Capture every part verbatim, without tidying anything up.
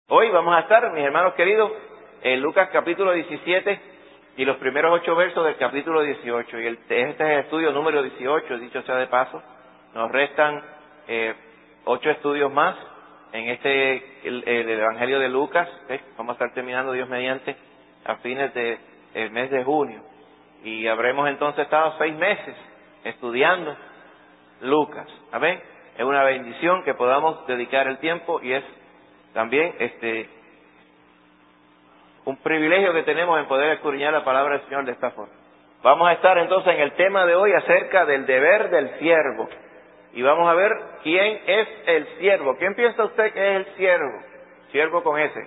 Hoy vamos a estar, mis hermanos queridos, en Lucas capítulo diecisiete y los primeros ocho versos del capítulo dieciocho. Y el, este es el estudio número dieciocho, dicho sea de paso. Nos restan eh, ocho estudios más en este, el, el Evangelio de Lucas. ¿eh? Vamos a estar terminando, Dios mediante, a fines del de, mes de junio. Y habremos entonces estado seis meses estudiando Lucas. Amén. Es una bendición que podamos dedicar el tiempo y es también este un privilegio que tenemos en poder escudriñar la palabra del Señor de esta forma. Vamos a estar entonces en el tema de hoy acerca del deber del siervo. Y vamos a ver quién es el siervo. ¿Quién piensa usted que es el siervo? Siervo con S.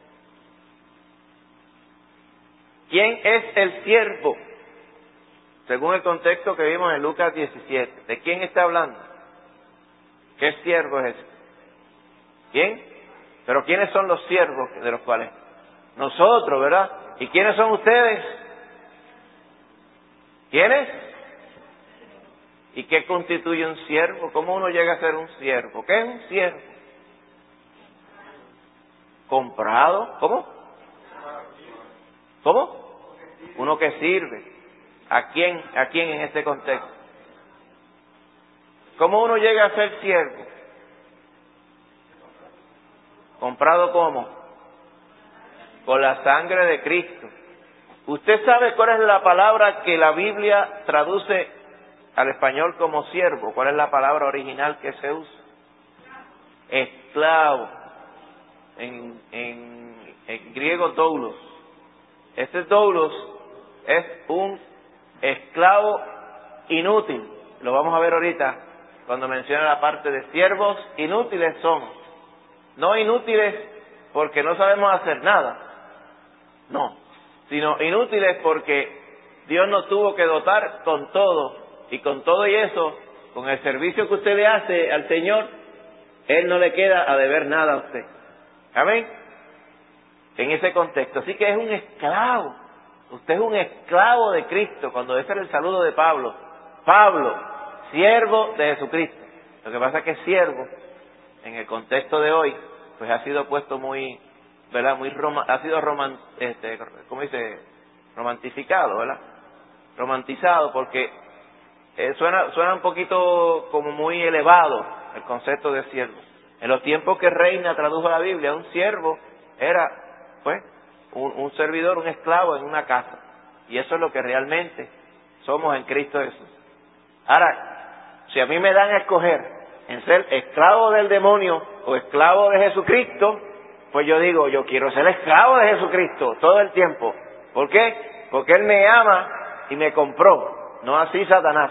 ¿Quién es el siervo? Según el contexto que vimos en Lucas diecisiete. ¿De quién está hablando? ¿Qué siervo es ese? ¿Quién? Pero ¿quiénes son los siervos de los cuales? Nosotros, ¿verdad? ¿Y quiénes son ustedes? ¿Quiénes? ¿Y qué constituye un siervo? ¿Cómo uno llega a ser un siervo? ¿Qué es un siervo? ¿Comprado? ¿Cómo? ¿Cómo? Uno que sirve. ¿A quién? ¿A quién en este contexto? ¿Cómo uno llega a ser siervo? ¿Comprado cómo? Con la sangre de Cristo. ¿Usted sabe cuál es la palabra que la Biblia traduce al español como siervo? ¿Cuál es la palabra original que se usa? Esclavo. En, en, en griego doulos. Este doulos es un esclavo inútil. Lo vamos a ver ahorita cuando menciona la parte de siervos inútiles son. No inútiles porque no sabemos hacer nada. No. Sino inútiles porque Dios nos tuvo que dotar con todo. Y con todo y eso, con el servicio que usted le hace al Señor, Él no le queda a deber nada a usted. Amén. En ese contexto. Así que es un esclavo. Usted es un esclavo de Cristo. Cuando ese era el saludo de Pablo. Pablo, siervo de Jesucristo. Lo que pasa es que siervo, en el contexto de hoy, pues ha sido puesto muy, ¿verdad? Muy roma, ha sido roman, este, ¿cómo dice? Romantificado, ¿verdad? Romantizado, porque eh, suena, suena un poquito como muy elevado el concepto de siervo. En los tiempos que Reina tradujo la Biblia, un siervo era, pues, un, un servidor, un esclavo en una casa. Y eso es lo que realmente somos en Cristo Jesús. Ahora, si a mí me dan a escoger en ser esclavo del demonio o esclavo de Jesucristo, pues yo digo, yo quiero ser esclavo de Jesucristo todo el tiempo. ¿Por qué? Porque Él me ama y me compró, no así Satanás.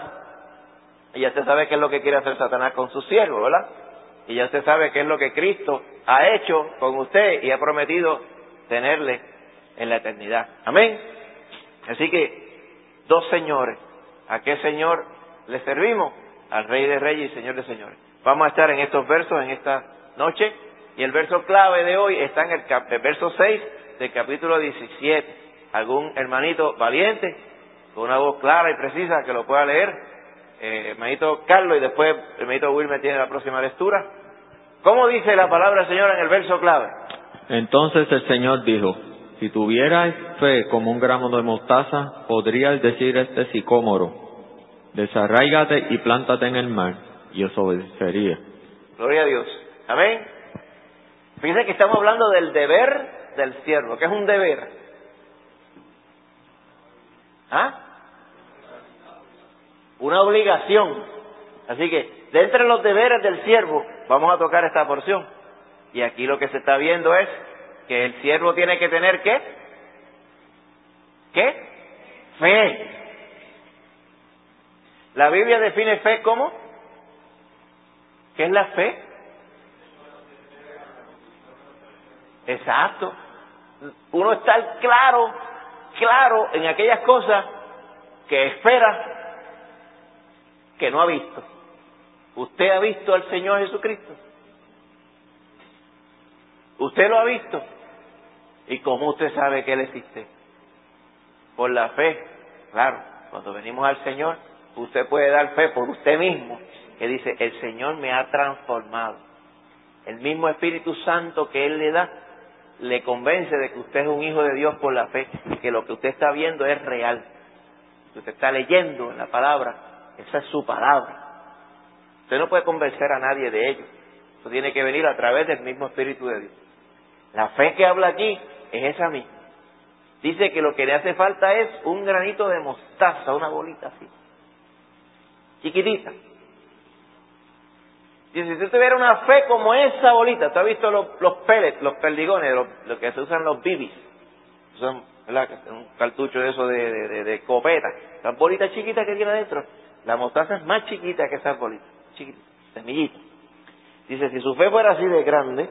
Y ya usted sabe qué es lo que quiere hacer Satanás con su siervo, ¿verdad? Y ya usted sabe qué es lo que Cristo ha hecho con usted y ha prometido tenerle en la eternidad. Amén. Así que, dos señores. ¿A qué Señor le servimos? Al Rey de Reyes y Señor de Señores. Vamos a estar en estos versos en esta noche. Y el verso clave de hoy está en el, cap el verso seis del capítulo diecisiete. ¿Algún hermanito valiente, con una voz clara y precisa, que lo pueda leer? Eh, hermanito Carlos, y después el hermanito Wilmer tiene la próxima lectura. ¿Cómo dice la palabra del Señor en el verso clave? Entonces el Señor dijo: si tuvierais fe como un grano de mostaza, podríais decir a este sicómoro: desarráigate y plántate en el mar, y os obedecería. Gloria a Dios. Amén. Fíjense que estamos hablando del deber del siervo. ¿Qué es un deber? ¿Ah? Una obligación. Así que, de entre los deberes del siervo, vamos a tocar esta porción. Y aquí lo que se está viendo es que el siervo tiene que tener ¿qué? ¿Qué? Fe. La Biblia define fe como ¿qué es la fe? Exacto. Uno está claro, claro en aquellas cosas que espera que no ha visto. ¿Usted ha visto al Señor Jesucristo? ¿Usted lo ha visto? ¿Y cómo usted sabe que Él existe? Por la fe. Claro, cuando venimos al Señor, usted puede dar fe por usted mismo, que dice, el Señor me ha transformado. El mismo Espíritu Santo que Él le da, le convence de que usted es un hijo de Dios por la fe, que lo que usted está viendo es real, que usted está leyendo en la palabra, esa es su palabra. Usted no puede convencer a nadie de ello. Eso tiene que venir a través del mismo Espíritu de Dios. La fe que habla aquí es esa misma. Dice que lo que le hace falta es un granito de mostaza, una bolita así, chiquitita. Dice, si usted tuviera una fe como esa bolita, ¿usted ha visto los, los pellets, los perdigones, los, lo que se usan los bibis? Son, ¿verdad? Un cartucho de eso de, de, de, de copeta. Las bolitas chiquitas que tiene adentro. La mostaza es más chiquita que esas bolitas, chiquititas, semillitas. Dice, si su fe fuera así de grande,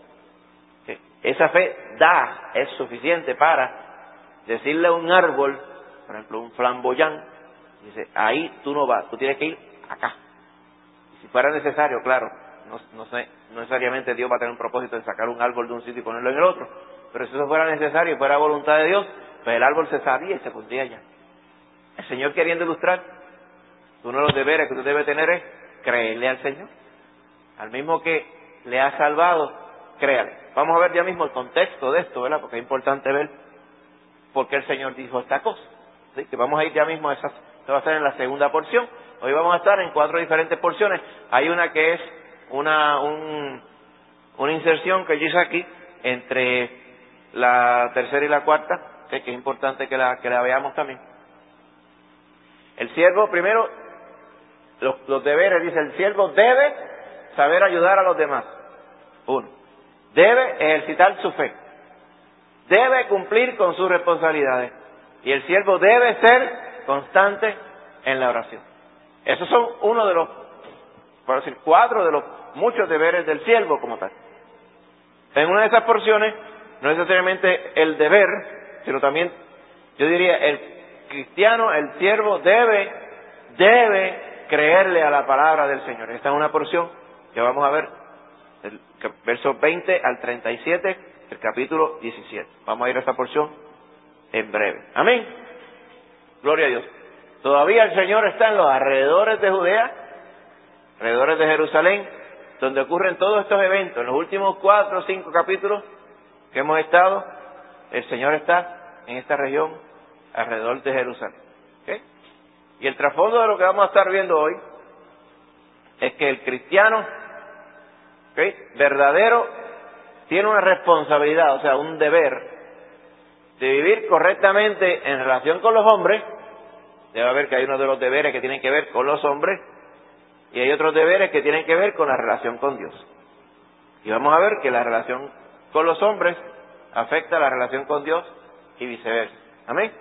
esa fe da, es suficiente para decirle a un árbol, por ejemplo, un flamboyán, dice, ahí tú no vas, tú tienes que ir acá. Y si fuera necesario, claro, no, no sé, no necesariamente Dios va a tener un propósito de sacar un árbol de un sitio y ponerlo en el otro, pero si eso fuera necesario y fuera voluntad de Dios, pues el árbol se sabía y se pondría allá. El Señor queriendo ilustrar, uno de los deberes que usted debe tener es creerle al Señor. Al mismo que le ha salvado, créale. Vamos a ver ya mismo el contexto de esto, ¿verdad? Porque es importante ver por qué el Señor dijo esta cosa. Así que vamos a ir ya mismo a esa, esto va a ser en la segunda porción. Hoy vamos a estar en cuatro diferentes porciones. Hay una que es una, un, una inserción que yo hice aquí entre la tercera y la cuarta, que es importante que la, que la veamos también. El siervo, primero, los, los deberes, dice, el siervo debe saber ayudar a los demás. Uno, debe ejercitar su fe, debe cumplir con sus responsabilidades y el siervo debe ser constante en la oración. Esos son uno de los, por decir, cuatro de los muchos deberes del siervo como tal. En una de esas porciones, no necesariamente el deber, sino también, yo diría, el cristiano, el siervo debe, debe creerle a la palabra del Señor. Esta es una porción que vamos a ver, del versos veinte al treinta y siete, del capítulo diecisiete. Vamos a ir a esta porción en breve. Amén. Gloria a Dios. Todavía el Señor está en los alrededores de Judea, alrededores de Jerusalén, donde ocurren todos estos eventos. En los últimos cuatro o cinco capítulos que hemos estado, el Señor está en esta región alrededor de Jerusalén. ¿Okay? Y el trasfondo de lo que vamos a estar viendo hoy es que el cristiano, ¿okay?, verdadero tiene una responsabilidad, o sea, un deber de vivir correctamente en relación con los hombres. Debe haber que hay uno de los deberes que tienen que ver con los hombres y hay otros deberes que tienen que ver con la relación con Dios. Y vamos a ver que la relación con los hombres afecta a la relación con Dios y viceversa. Amén.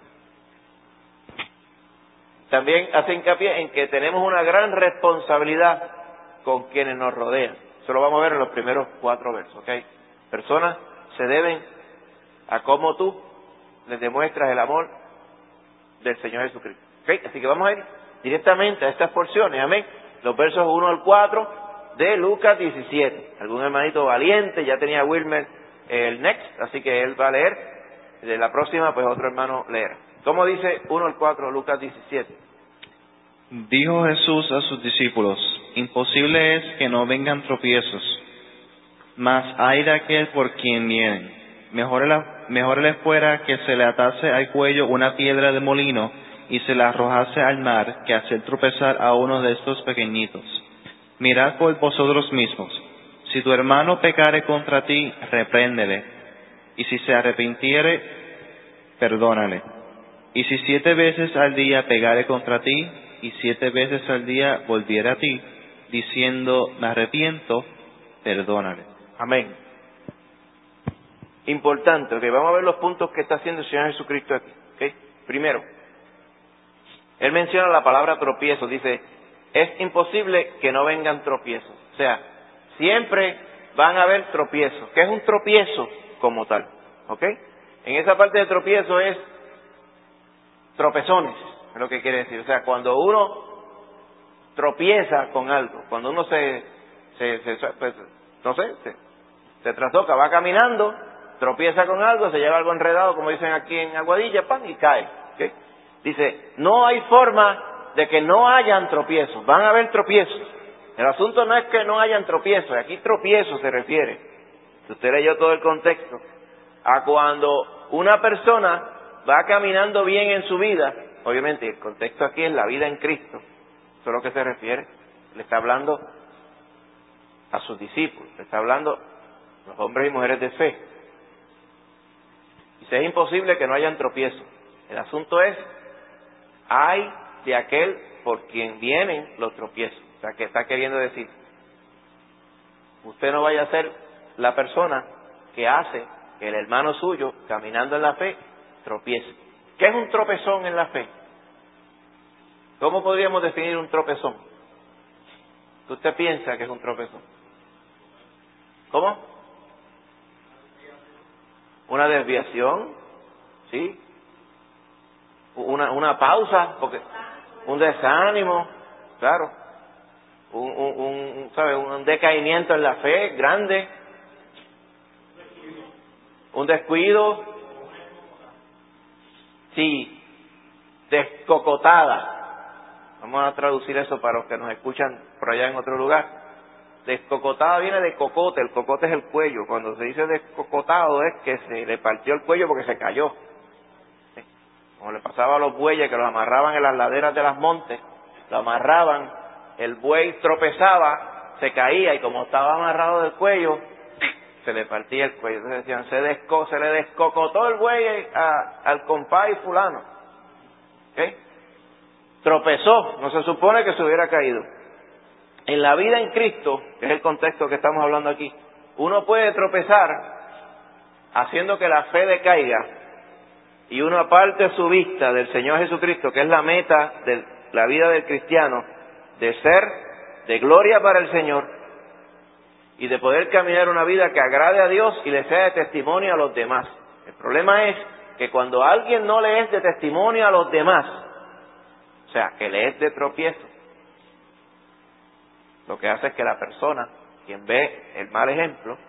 También hace hincapié en que tenemos una gran responsabilidad con quienes nos rodean. Eso lo vamos a ver en los primeros cuatro versos, ¿ok? Personas se deben a cómo tú les demuestras el amor del Señor Jesucristo. ¿Ok? Así que vamos a ir directamente a estas porciones, amén. Los versos uno al cuatro de Lucas diecisiete. Algún hermanito valiente, ya tenía Wilmer el next, así que él va a leer. De la próxima, pues otro hermano leerá. ¿Cómo dice uno al cuatro, Lucas diecisiete? Dijo Jesús a sus discípulos: imposible es que no vengan tropiezos, mas hay de aquel por quien vienen. Mejor, la, mejor le fuera que se le atase al cuello una piedra de molino y se la arrojase al mar, que hacer tropezar a uno de estos pequeñitos. Mirad por vosotros mismos. Si tu hermano pecare contra ti, repréndele, y si se arrepintiere, perdónale. Y si siete veces al día pegare contra ti, y siete veces al día volviere a ti, diciendo, me arrepiento, perdónale. Amén. Importante, ok, vamos a ver los puntos que está haciendo el Señor Jesucristo aquí. ¿Okay? Primero, Él menciona la palabra tropiezo, dice, es imposible que no vengan tropiezos. O sea, siempre van a haber tropiezos. ¿Qué es un tropiezo como tal? ¿Ok? En esa parte de tropiezo es tropezones, es lo que quiere decir. O sea, cuando uno tropieza con algo, cuando uno se, se, se pues, no sé, se, se trastoca, va caminando, tropieza con algo, se lleva algo enredado, como dicen aquí en Aguadilla, pan, y cae. ¿Okay? Dice, no hay forma de que no hayan tropiezos, van a haber tropiezos. El asunto no es que no hayan tropiezos, aquí tropiezo se refiere si usted leyó todo el contexto, a cuando una persona va caminando bien en su vida, obviamente el contexto aquí es la vida en Cristo, eso es lo que se refiere, le está hablando a sus discípulos, le está hablando a los hombres y mujeres de fe. Dice, es imposible que no hayan tropiezos. El asunto es, hay de aquel por quien vienen los tropiezos. O sea, que está queriendo decir, usted no vaya a ser la persona que hace que el hermano suyo, caminando en la fe, tropiece. ¿Qué es un tropezón en la fe? ¿Cómo podríamos definir un tropezón? ¿Qué usted piensa que es un tropezón? ¿Cómo? Una desviación, ¿sí? Una, una pausa, porque un desánimo, claro. Un, un, un, ¿sabe? Un decaimiento en la fe grande. Un descuido. Sí. Descocotada. Vamos a traducir eso para los que nos escuchan por allá en otro lugar. Descocotada viene de cocote, el cocote es el cuello. Cuando se dice descocotado es que se le partió el cuello porque se cayó. ¿Sí? Como le pasaba a los bueyes que los amarraban en las laderas de las montes, lo amarraban, el buey tropezaba, se caía y como estaba amarrado del cuello, se le partía el cuello. Entonces decían, se, desco, se le descocotó el buey a, al compay fulano. ¿Okay? Tropezó, no se supone que se hubiera caído. En la vida en Cristo, que es el contexto que estamos hablando aquí, uno puede tropezar haciendo que la fe decaiga y uno aparte su vista del Señor Jesucristo, que es la meta de la vida del cristiano, de ser de gloria para el Señor y de poder caminar una vida que agrade a Dios y le sea de testimonio a los demás. El problema es que cuando alguien no le es de testimonio a los demás, o sea, que le es de tropiezo, lo que hace es que la persona, quien ve el mal ejemplo,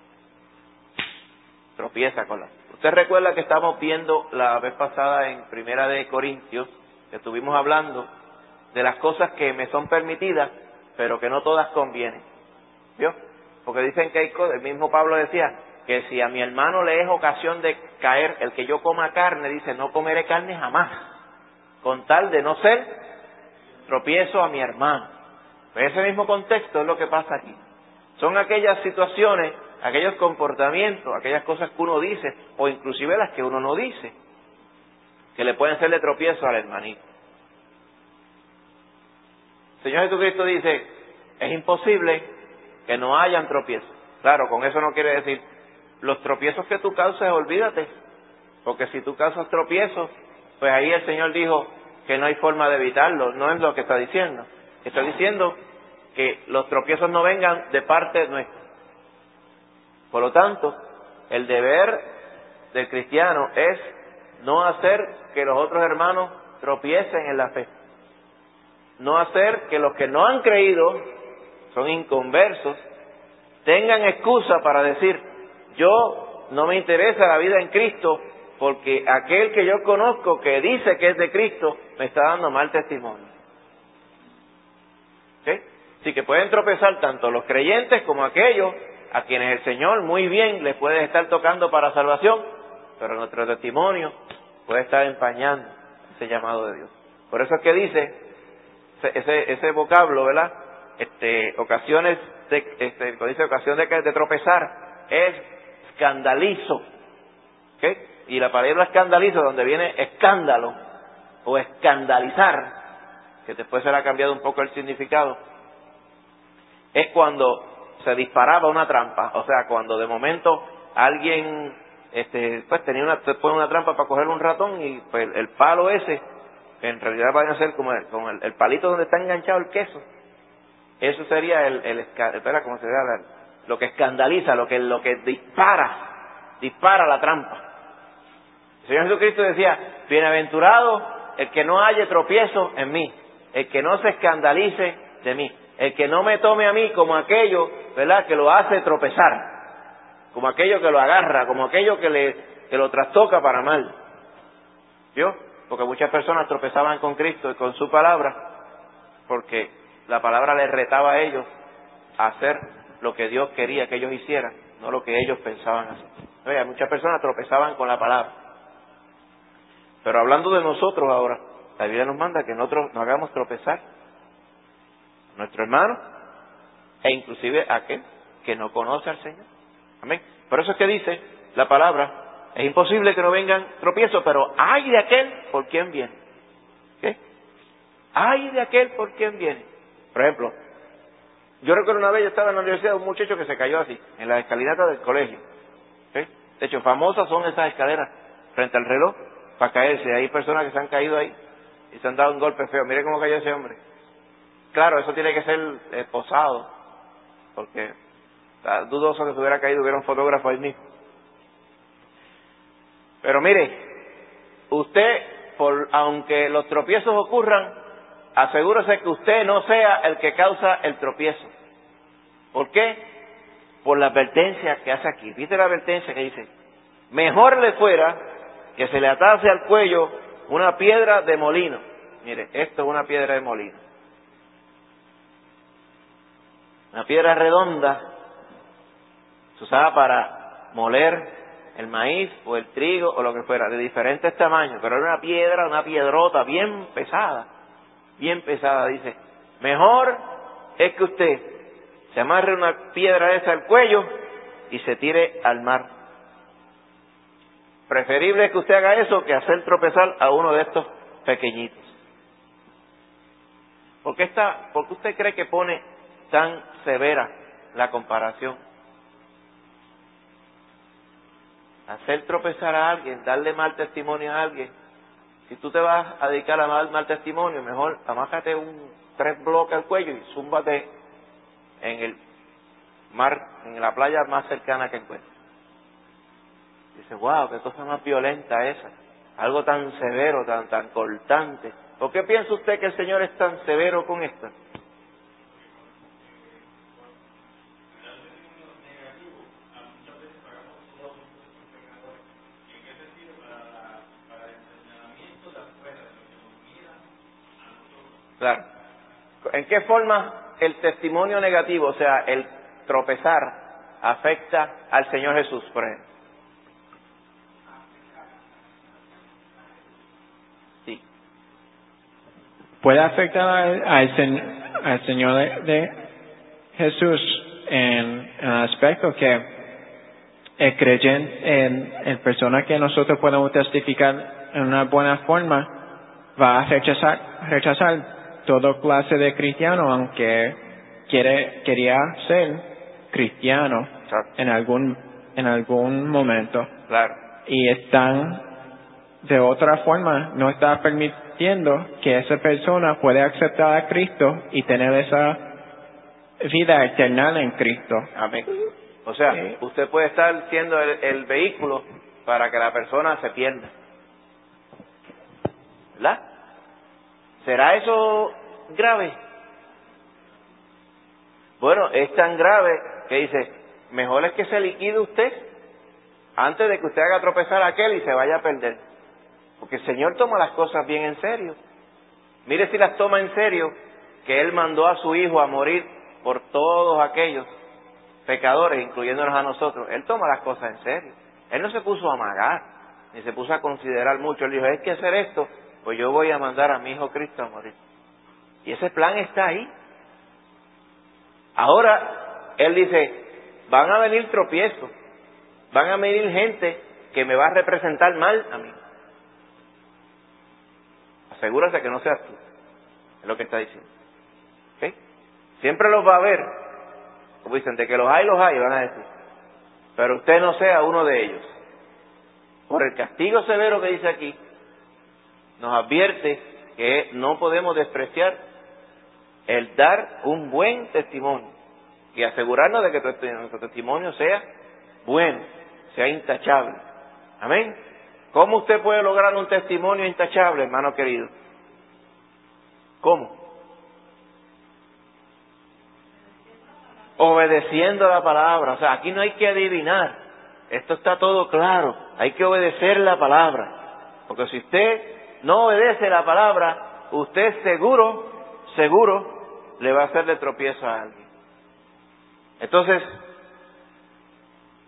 tropieza con la... Usted recuerda que estamos viendo la vez pasada en Primera de Corintios, que estuvimos hablando de las cosas que me son permitidas, pero que no todas convienen. ¿Vio? Porque dicen que hay cosas, el mismo Pablo decía, que si a mi hermano le es ocasión de caer, el que yo coma carne, dice, no comeré carne jamás, con tal de no ser tropiezo a mi hermano. Ese mismo contexto es lo que pasa aquí. Son aquellas situaciones, aquellos comportamientos, aquellas cosas que uno dice, o inclusive las que uno no dice, que le pueden ser de tropiezo al hermanito. El Señor Jesucristo dice, es imposible que no hayan tropiezos. Claro, con eso no quiere decir, los tropiezos que tú causes, olvídate, porque si tú causas tropiezos, pues ahí el Señor dijo que no hay forma de evitarlo, no es lo que está diciendo. Está diciendo que los tropiezos no vengan de parte nuestra. Por lo tanto, el deber del cristiano es no hacer que los otros hermanos tropiecen en la fe. No hacer que los que no han creído, son inconversos, tengan excusa para decir, yo no me interesa la vida en Cristo porque aquel que yo conozco que dice que es de Cristo me está dando mal testimonio. ¿Okay? Así que pueden tropezar tanto los creyentes como aquellos a quienes el Señor muy bien les puede estar tocando para salvación, pero nuestro testimonio puede estar empañando ese llamado de Dios. Por eso es que dice ese, ese, ese vocablo, ¿verdad? Este, ocasiones de, este, dice ocasión de, de tropezar, es escandalizo. ¿Okay? Y la palabra escandalizo, donde viene escándalo o escandalizar, que después se le ha cambiado un poco el significado, es cuando se disparaba una trampa, o sea, cuando de momento alguien este, pues tenía una, se pone una trampa para coger un ratón y pues el palo ese, que en realidad va a ser como el, como el, el palito donde está enganchado el queso, eso sería el, el, el espera, ¿cómo se llama? Lo que escandaliza, lo que, lo que dispara, dispara la trampa. El Señor Jesucristo decía, bienaventurado el que no haya tropiezo en mí, el que no se escandalice de mí, el que no me tome a mí como aquello, ¿verdad?, que lo hace tropezar, como aquello que lo agarra, como aquello que le que lo trastoca para mal. ¿Vio? Porque muchas personas tropezaban con Cristo y con su palabra, porque la palabra les retaba a ellos a hacer lo que Dios quería que ellos hicieran, no lo que ellos pensaban hacer. Oye, muchas personas tropezaban con la palabra. Pero hablando de nosotros ahora, la Biblia nos manda que nosotros nos hagamos tropezar a nuestro hermano e inclusive a aquel que no conoce al Señor. Amén. Por eso es que dice la palabra, es imposible que no vengan tropiezos, pero ay de aquel por quien viene. ¿Qué? Ay de aquel por quien viene. Por ejemplo, yo recuerdo una vez, yo estaba en la universidad, un muchacho que se cayó así, en la escalinata del colegio. ¿Sí? De hecho, famosas son esas escaleras frente al reloj para caerse. Hay personas que se han caído ahí y se han dado un golpe feo. Mire cómo cayó ese hombre. Claro, eso tiene que ser eh, posado, porque está dudoso que se hubiera caído, hubiera un fotógrafo ahí mismo. Pero mire, usted, por, aunque los tropiezos ocurran, asegúrese que usted no sea el que causa el tropiezo. ¿Por qué? Por la advertencia que hace aquí. ¿Viste la advertencia que dice? Mejor le fuera que se le atase al cuello una piedra de molino. Mire, esto es una piedra de molino. Una piedra redonda se usaba para moler el maíz o el trigo o lo que fuera, de diferentes tamaños, pero era una piedra, una piedrota bien pesada, bien pesada. Dice, mejor es que usted se amarre una piedra esa al cuello y se tire al mar. Preferible es que usted haga eso que hacer tropezar a uno de estos pequeñitos. ¿Por qué, está, ¿Por qué usted cree que pone tan severa la comparación? Hacer tropezar a alguien, darle mal testimonio a alguien. Si tú te vas a dedicar a dar mal testimonio, mejor amájate un tres bloques al cuello y zúmbate en el mar, en la playa más cercana que encuentres. Dice, wow, qué cosa más violenta esa. Algo tan severo, tan, tan cortante. ¿Por qué piensa usted que el Señor es tan severo con esto? Claro. ¿En qué forma el testimonio negativo, o sea, el tropezar, afecta al Señor Jesús, por ejemplo? Sí. Puede afectar al, al, sen, al Señor de, de Jesús en, en el aspecto que el creyente, en, en persona que nosotros podemos testificar en una buena forma, va a rechazar, rechazar toda clase de cristiano, aunque quiere, quería ser cristiano en algún, en algún momento. Claro. Y están, de otra forma, no está permitiendo que esa persona pueda aceptar a Cristo y tener esa vida eterna en Cristo. Amén. O sea, sí. Usted puede estar siendo el, el vehículo para que la persona se pierda. ¿Verdad? ¿Será eso grave? Bueno, es tan grave que dice, mejor es que se liquide usted antes de que usted haga tropezar a aquel y se vaya a perder. Porque el Señor toma las cosas bien en serio. Mire si las toma en serio, que Él mandó a su Hijo a morir por todos aquellos pecadores, incluyéndonos a nosotros. Él toma las cosas en serio. Él no se puso a amagar, ni se puso a considerar mucho. Él dijo, hay que hacer esto, pues yo voy a mandar a mi Hijo Cristo a morir. Y ese plan está ahí. Ahora, Él dice, van a venir tropiezos, van a venir gente que me va a representar mal a mí. Asegúrate que no seas tú, es lo que está diciendo. ¿Okay? Siempre los va a haber, como dicen, de que los hay, los hay, van a decir. Pero usted no sea uno de ellos. Por el castigo severo que dice aquí, nos advierte que no podemos despreciar el dar un buen testimonio y asegurarnos de que nuestro testimonio sea bueno, sea intachable. Amén. ¿Cómo usted puede lograr un testimonio intachable, hermano querido? ¿Cómo? Obedeciendo la palabra. O sea, aquí no hay que adivinar. Esto está todo claro. Hay que obedecer la palabra. Porque si usted no obedece la palabra, usted seguro, seguro, le va a hacer de tropiezo a alguien. Entonces,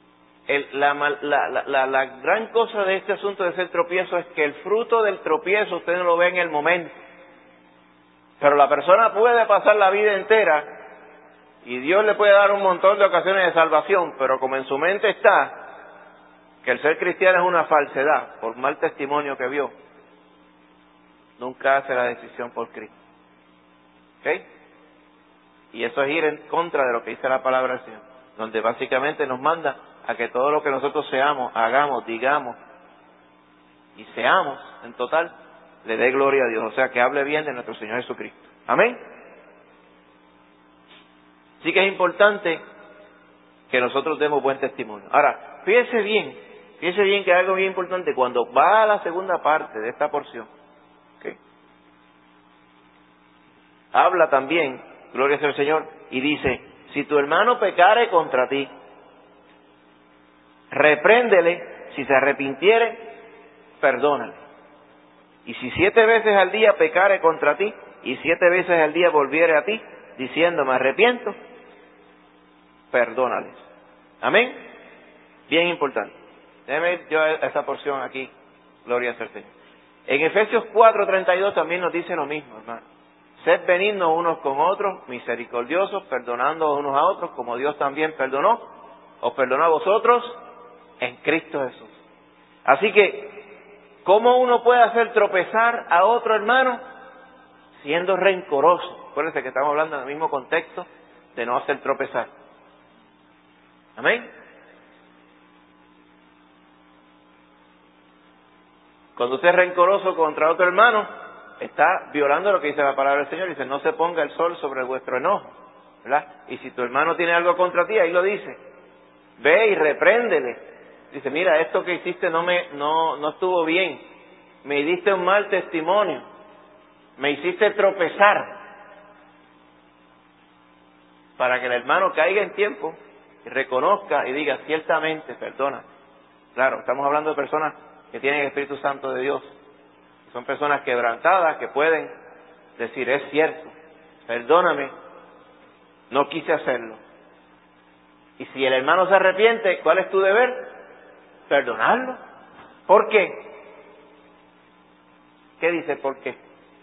el, la, la, la, la, la gran cosa de este asunto de ser tropiezo es que el fruto del tropiezo usted no lo ve en el momento. Pero la persona puede pasar la vida entera y Dios le puede dar un montón de ocasiones de salvación, pero como en su mente está que el ser cristiano es una falsedad, por mal testimonio que vio, nunca hace la decisión por Cristo. ¿Ok? Y eso es ir en contra de lo que dice la palabra del Señor, donde básicamente nos manda a que todo lo que nosotros seamos, hagamos, digamos y seamos en total, le dé gloria a Dios, o sea, que hable bien de nuestro Señor Jesucristo. Amén. Sí que es importante que nosotros demos buen testimonio. Ahora, fíjese bien, fíjese bien que hay algo bien importante cuando va a la segunda parte de esta porción. ¿Okay? Habla también, gloria sea al Señor, y dice, si tu hermano pecare contra ti, repréndele, si se arrepintiere, perdónale. Y si siete veces al día pecare contra ti, y siete veces al día volviere a ti, diciendo, me arrepiento, perdónales. Amén. Bien importante. Déjeme ir yo a esa porción aquí, gloria al Señor. En Efesios cuatro treinta y dos también nos dice lo mismo, hermano. Sed benignos unos con otros, misericordiosos, perdonando unos a otros, como Dios también perdonó, os perdonó a vosotros en Cristo Jesús. Así que, ¿cómo uno puede hacer tropezar a otro hermano? Siendo rencoroso. Acuérdense que estamos hablando en el mismo contexto de no hacer tropezar. Amén. Cuando usted es rencoroso contra otro hermano, está violando lo que dice la palabra del Señor. Dice, no se ponga el sol sobre vuestro enojo, ¿verdad? Y si tu hermano tiene algo contra ti, ahí lo dice. Ve y repréndele. Dice, mira, esto que hiciste no me, no, no estuvo bien. Me diste un mal testimonio. Me hiciste tropezar. Para que el hermano caiga en tiempo y reconozca y diga, ciertamente, perdona. Claro, estamos hablando de personas que tienen el Espíritu Santo de Dios. Son personas quebrantadas que pueden decir, es cierto, perdóname, no quise hacerlo. Y si el hermano se arrepiente, ¿cuál es tu deber? Perdonarlo. ¿Por qué? ¿Qué dice por qué?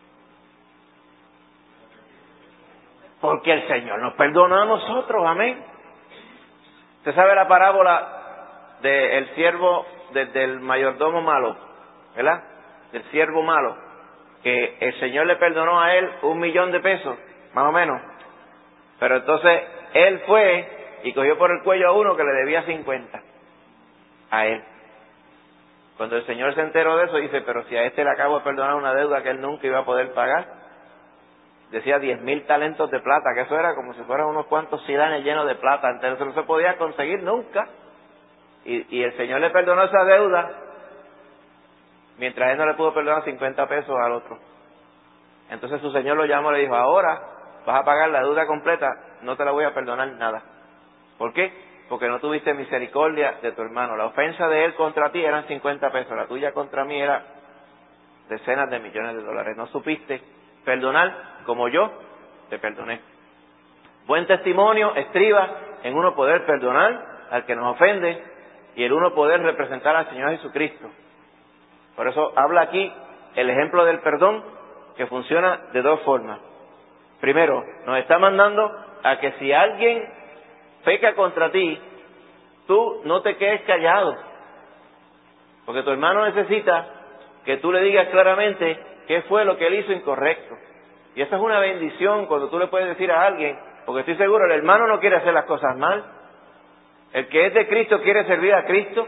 Porque el Señor nos perdona a nosotros, amén. ¿Usted sabe la parábola del siervo, de, del mayordomo malo, ¿verdad? Del siervo malo, que el Señor le perdonó a él un millón de pesos, más o menos. Pero entonces él fue y cogió por el cuello a uno que le debía cincuenta a él. Cuando el Señor se enteró de eso, dice, pero si a este le acabo de perdonar una deuda que él nunca iba a poder pagar. Decía diez mil talentos de plata, que eso era como si fueran unos cuantos sidanes llenos de plata, entonces no se podía conseguir nunca. Y, y el Señor le perdonó esa deuda, mientras él no le pudo perdonar cincuenta pesos al otro. Entonces su Señor lo llamó y le dijo, ahora vas a pagar la deuda completa, no te la voy a perdonar nada. ¿Por qué? Porque no tuviste misericordia de tu hermano. La ofensa de él contra ti eran cincuenta pesos, la tuya contra mí era decenas de millones de dólares. No supiste perdonar como yo te perdoné. Buen testimonio estriba en uno poder perdonar al que nos ofende y el uno poder representar al Señor Jesucristo. Por eso habla aquí el ejemplo del perdón, que funciona de dos formas. Primero, nos está mandando a que si alguien peca contra ti, tú no te quedes callado, porque tu hermano necesita que tú le digas claramente qué fue lo que él hizo incorrecto. Y esa es una bendición cuando tú le puedes decir a alguien, porque estoy seguro, el hermano no quiere hacer las cosas mal. El que es de Cristo quiere servir a Cristo.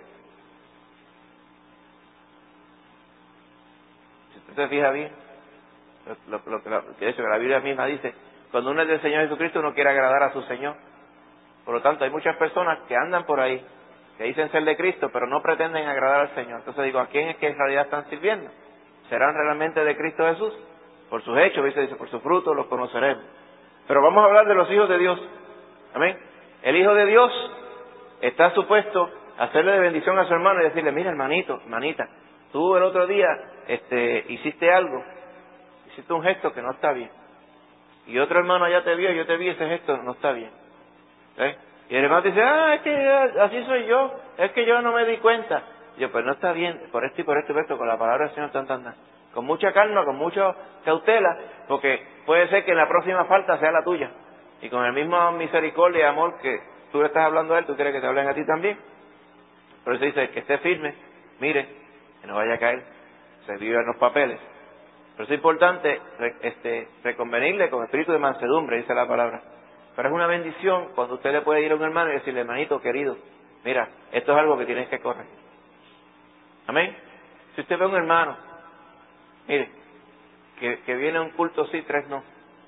Si usted se fija bien, lo, lo, lo, lo que la Biblia misma dice, cuando uno es del Señor Jesucristo, uno quiere agradar a su Señor. Por lo tanto, hay muchas personas que andan por ahí, que dicen ser de Cristo, pero no pretenden agradar al Señor. Entonces digo, ¿a quién es que en realidad están sirviendo? ¿Serán realmente de Cristo Jesús? Por sus hechos, dice, dice, por sus frutos los conoceremos. Pero vamos a hablar de los hijos de Dios. Amén. El hijo de Dios está supuesto a hacerle de bendición a su hermano y decirle, mira hermanito, hermanita, tú el otro día este, hiciste algo, hiciste un gesto que no está bien. Y otro hermano allá te vio, yo te vi ese gesto, no está bien. ¿Eh? Y el hermano dice, ah, es que así soy yo, es que yo no me di cuenta. Y yo, pues no está bien, por esto y por esto y por esto, con la palabra del Señor, tan, tan, tan. Con mucha calma, con mucha cautela, porque puede ser que en la próxima falta sea la tuya. Y con el mismo misericordia y amor que tú le estás hablando a él, tú quieres que te hablen a ti también. Por eso dice, que esté firme, mire, que no vaya a caer, se vive en los papeles. Pero es importante este, reconvenirle con espíritu de mansedumbre, dice la palabra. Pero es una bendición cuando usted le puede ir a un hermano y decirle, hermanito querido, mira, esto es algo que tienes que corregir. Amén. Si usted ve a un hermano, mire, que, que viene a un culto sí, tres no.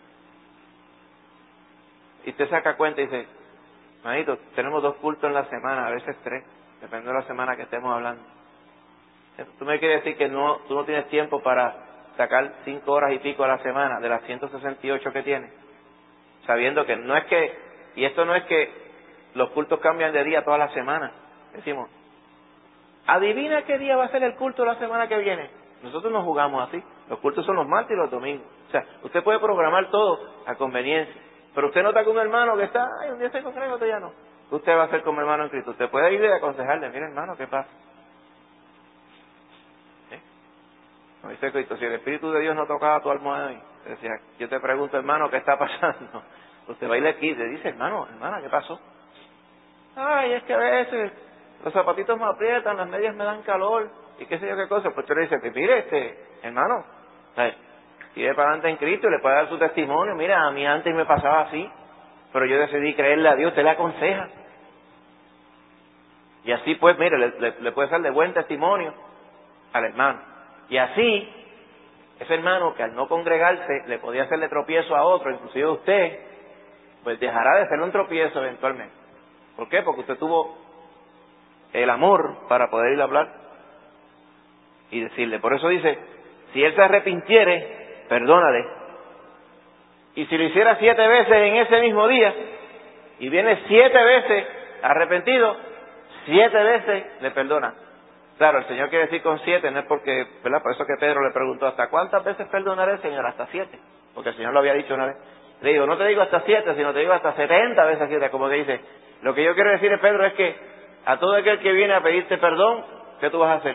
Y usted saca cuenta y dice, hermanito, tenemos dos cultos en la semana, a veces tres, depende de la semana que estemos hablando. Tú me quieres decir que no, tú no tienes tiempo para sacar cinco horas y pico a la semana de las ciento sesenta y ocho que tienes, sabiendo que no es que, y esto no es que los cultos cambian de día toda la semana. Decimos, adivina qué día va a ser el culto la semana que viene. Nosotros no jugamos así. Los cultos son los martes y los domingos. O sea, usted puede programar todo a conveniencia. Pero usted nota que un hermano que está, ay, un día se congrega, otro día no. Usted va a ser como hermano en Cristo. Usted puede ir y aconsejarle, mire hermano, ¿qué pasa? ¿Eh? Como dice Cristo, si el Espíritu de Dios no tocaba tu almohada, y decía, yo te pregunto, hermano, ¿qué está pasando? Usted va y le quita, le dice, hermano, hermana, ¿qué pasó? Ay, es que a veces los zapatitos me aprietan, las medias me dan calor, y qué sé yo qué cosa. Pues usted le dice, mire, este, hermano, ¿sabes? Tire para adelante en Cristo y le puede dar su testimonio. Mira, a mí antes me pasaba así, pero yo decidí creerle a Dios. Usted le aconseja. Y así pues, mire, le, le, le puede dar de buen testimonio al hermano. Y así, ese hermano que al no congregarse le podía hacerle tropiezo a otro, inclusive a usted, pues dejará de hacerle un tropiezo eventualmente. ¿Por qué? Porque usted tuvo el amor para poder ir a hablar y decirle. Por eso dice, si él se arrepintiere, perdónale. Y si lo hiciera siete veces en ese mismo día, y viene siete veces arrepentido, siete veces le perdona. Claro, el Señor quiere decir con siete, no es porque, ¿verdad? Por eso que Pedro le preguntó, ¿hasta cuántas veces perdonaré, Señor? Hasta siete. Porque el Señor lo había dicho una vez. Le digo, no te digo hasta siete, sino te digo hasta setenta veces siete, como que dice. Lo que yo quiero decir, Pedro, es que a todo aquel que viene a pedirte perdón, ¿qué tú vas a hacer?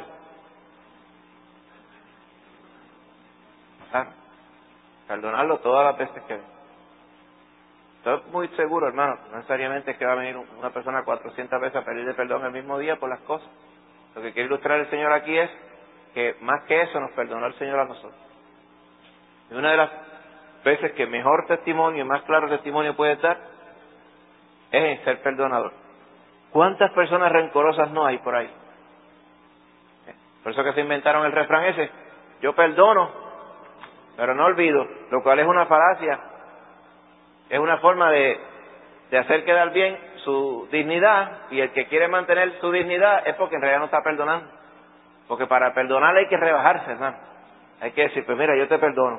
Claro. Perdonarlo todas las veces que venga. Estoy muy seguro, hermano, no necesariamente es que va a venir una persona cuatrocientas veces a pedirle perdón el mismo día por las cosas. Lo que quiere ilustrar el Señor aquí es que más que eso nos perdonó el Señor a nosotros. Y una de las veces que mejor testimonio, más claro testimonio puede dar, es en ser perdonador. ¿Cuántas personas rencorosas no hay por ahí? Por eso que se inventaron el refrán ese, yo perdono, pero no olvido, lo cual es una falacia, es una forma de, de hacer quedar bien su dignidad, y el que quiere mantener su dignidad es porque en realidad no está perdonando. Porque para perdonar hay que rebajarse, hermano. Hay que decir, pues mira, yo te perdono.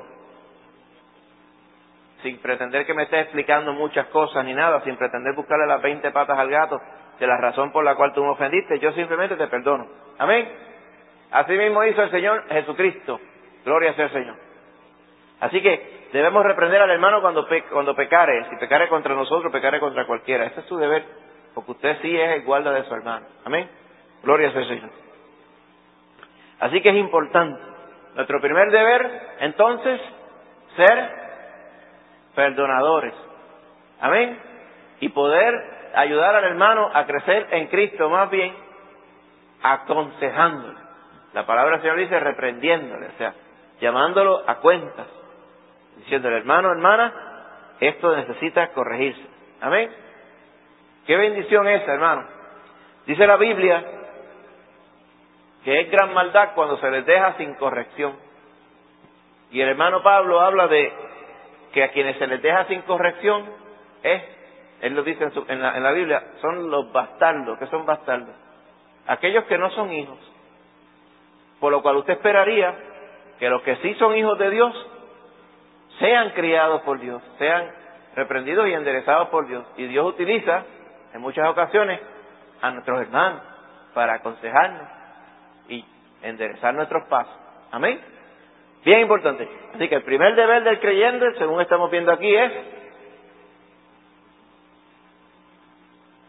Sin pretender que me estés explicando muchas cosas ni nada, sin pretender buscarle las veinte patas al gato de la razón por la cual tú me ofendiste, yo simplemente te perdono. Amén. Así mismo hizo el Señor Jesucristo. Gloria sea al Señor. Así que debemos reprender al hermano cuando, pe cuando pecare. Si pecare contra nosotros, pecare contra cualquiera. Ese es su deber, porque usted sí es el guarda de su hermano. Amén. Gloria sea al Señor. Así que es importante. Nuestro primer deber, entonces, ser perdonadores. Amén. Y poder ayudar al hermano a crecer en Cristo, más bien aconsejándole. La palabra del Señor dice reprendiéndole, o sea, llamándolo a cuentas, diciéndole, hermano, hermana, esto necesita corregirse. Amén. Qué bendición esa, hermano. Dice la Biblia que es gran maldad cuando se les deja sin corrección. Y el hermano Pablo habla de que a quienes se les deja sin corrección es, él lo dice en, su, en, la, en la Biblia, son los bastardos. ¿Qué son bastardos? Aquellos que no son hijos. Por lo cual usted esperaría que los que sí son hijos de Dios sean criados por Dios, sean reprendidos y enderezados por Dios. Y Dios utiliza en muchas ocasiones a nuestros hermanos para aconsejarnos y enderezar nuestros pasos. Amén. Bien importante. Así que el primer deber del creyente, según estamos viendo aquí, es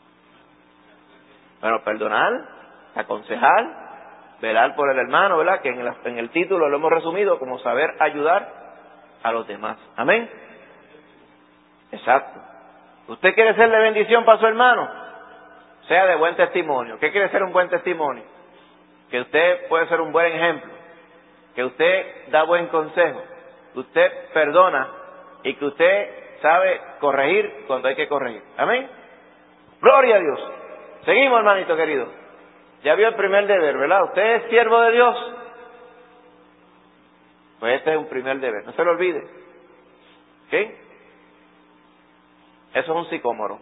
Bueno, perdonar, aconsejar, velar por el hermano, ¿verdad? Que en el, en el título lo hemos resumido como saber ayudar a los demás. Amén. Exacto. ¿Usted quiere ser de bendición para su hermano? Sea de buen testimonio. ¿Qué quiere ser un buen testimonio? Que usted puede ser un buen ejemplo, que usted da buen consejo, que usted perdona y que usted sabe corregir cuando hay que corregir. Amén. Gloria a Dios. Seguimos, hermanito querido. Ya vio el primer deber, ¿verdad? Usted es siervo de Dios. Pues este es un primer deber, no se lo olvide. ¿Ok? Eso es un sicómoro.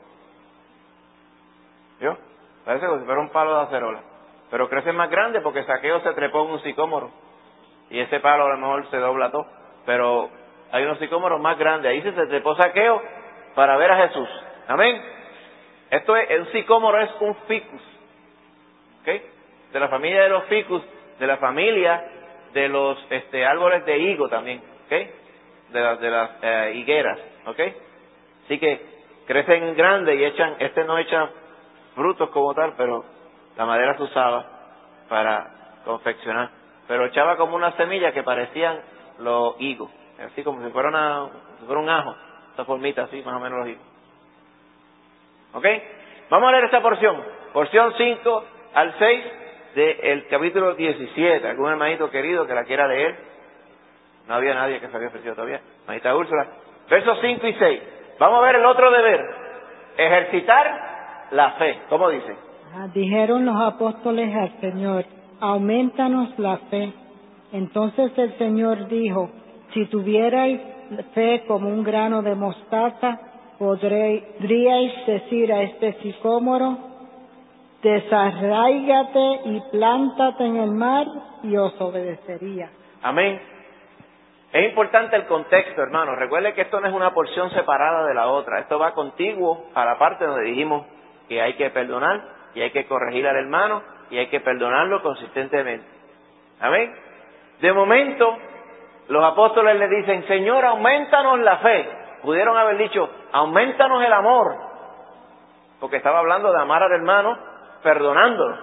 ¿Vio? Parece como si fuera un palo de acerola. Pero crece más grande porque Zaqueo se trepó en un sicómoro. Y ese palo a lo mejor se dobla todo. Pero hay unos sicómoros más grandes. Ahí se trepó Zaqueo para ver a Jesús. Amén. Esto es, un sicómoro es un ficus. ¿Ok? De la familia de los ficus, de la familia de los este, árboles de higo también. ¿Ok? De, la, de las eh, higueras. ¿Ok? Así que crecen grandes y echan, este no echa frutos como tal, pero la madera se usaba para confeccionar. Pero echaba como una semilla que parecían los higos, así como si fuera, una, si fuera un ajo, esta formita así, más o menos los higos. ¿Ok? Vamos a leer esta porción, porción cinco al seis del capítulo diecisiete. ¿Algún hermanito querido que la quiera leer? No había nadie que se había ofrecido todavía. Hermanita Úrsula. Versos cinco y seis. Vamos a ver el otro deber. Ejercitar la fe. ¿Cómo dice? Ah, dijeron los apóstoles al Señor, aumentanos la fe. Entonces el Señor dijo, si tuvierais fe como un grano de mostaza, podríais decir a este sicómoro, desarráigate y plántate en el mar, y os obedecería. Amén. Es importante el contexto, hermano. Recuerde que esto no es una porción separada de la otra. Esto va contiguo a la parte donde dijimos que hay que perdonar y hay que corregir al hermano y hay que perdonarlo consistentemente. Amén. De momento, los apóstoles le dicen, Señor, aumentanos la fe. Pudieron haber dicho, aumentanos el amor. Porque estaba hablando de amar al hermano perdonándolo.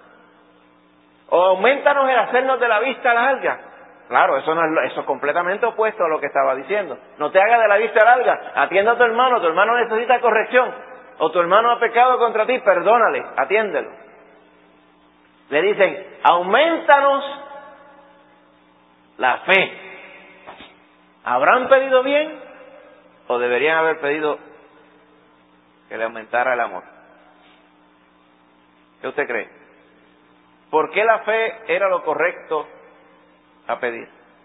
O aumentanos el hacernos de la vista larga. Claro, eso no es, eso es completamente opuesto a lo que estaba diciendo. No te hagas de la vista larga, atienda a tu hermano, tu hermano necesita corrección, o tu hermano ha pecado contra ti, perdónale, atiéndelo. Le dicen, aumentanos la fe. ¿Habrán pedido bien o deberían haber pedido que le aumentara el amor? ¿Qué usted cree? ¿Por qué la fe era lo correcto a pedir?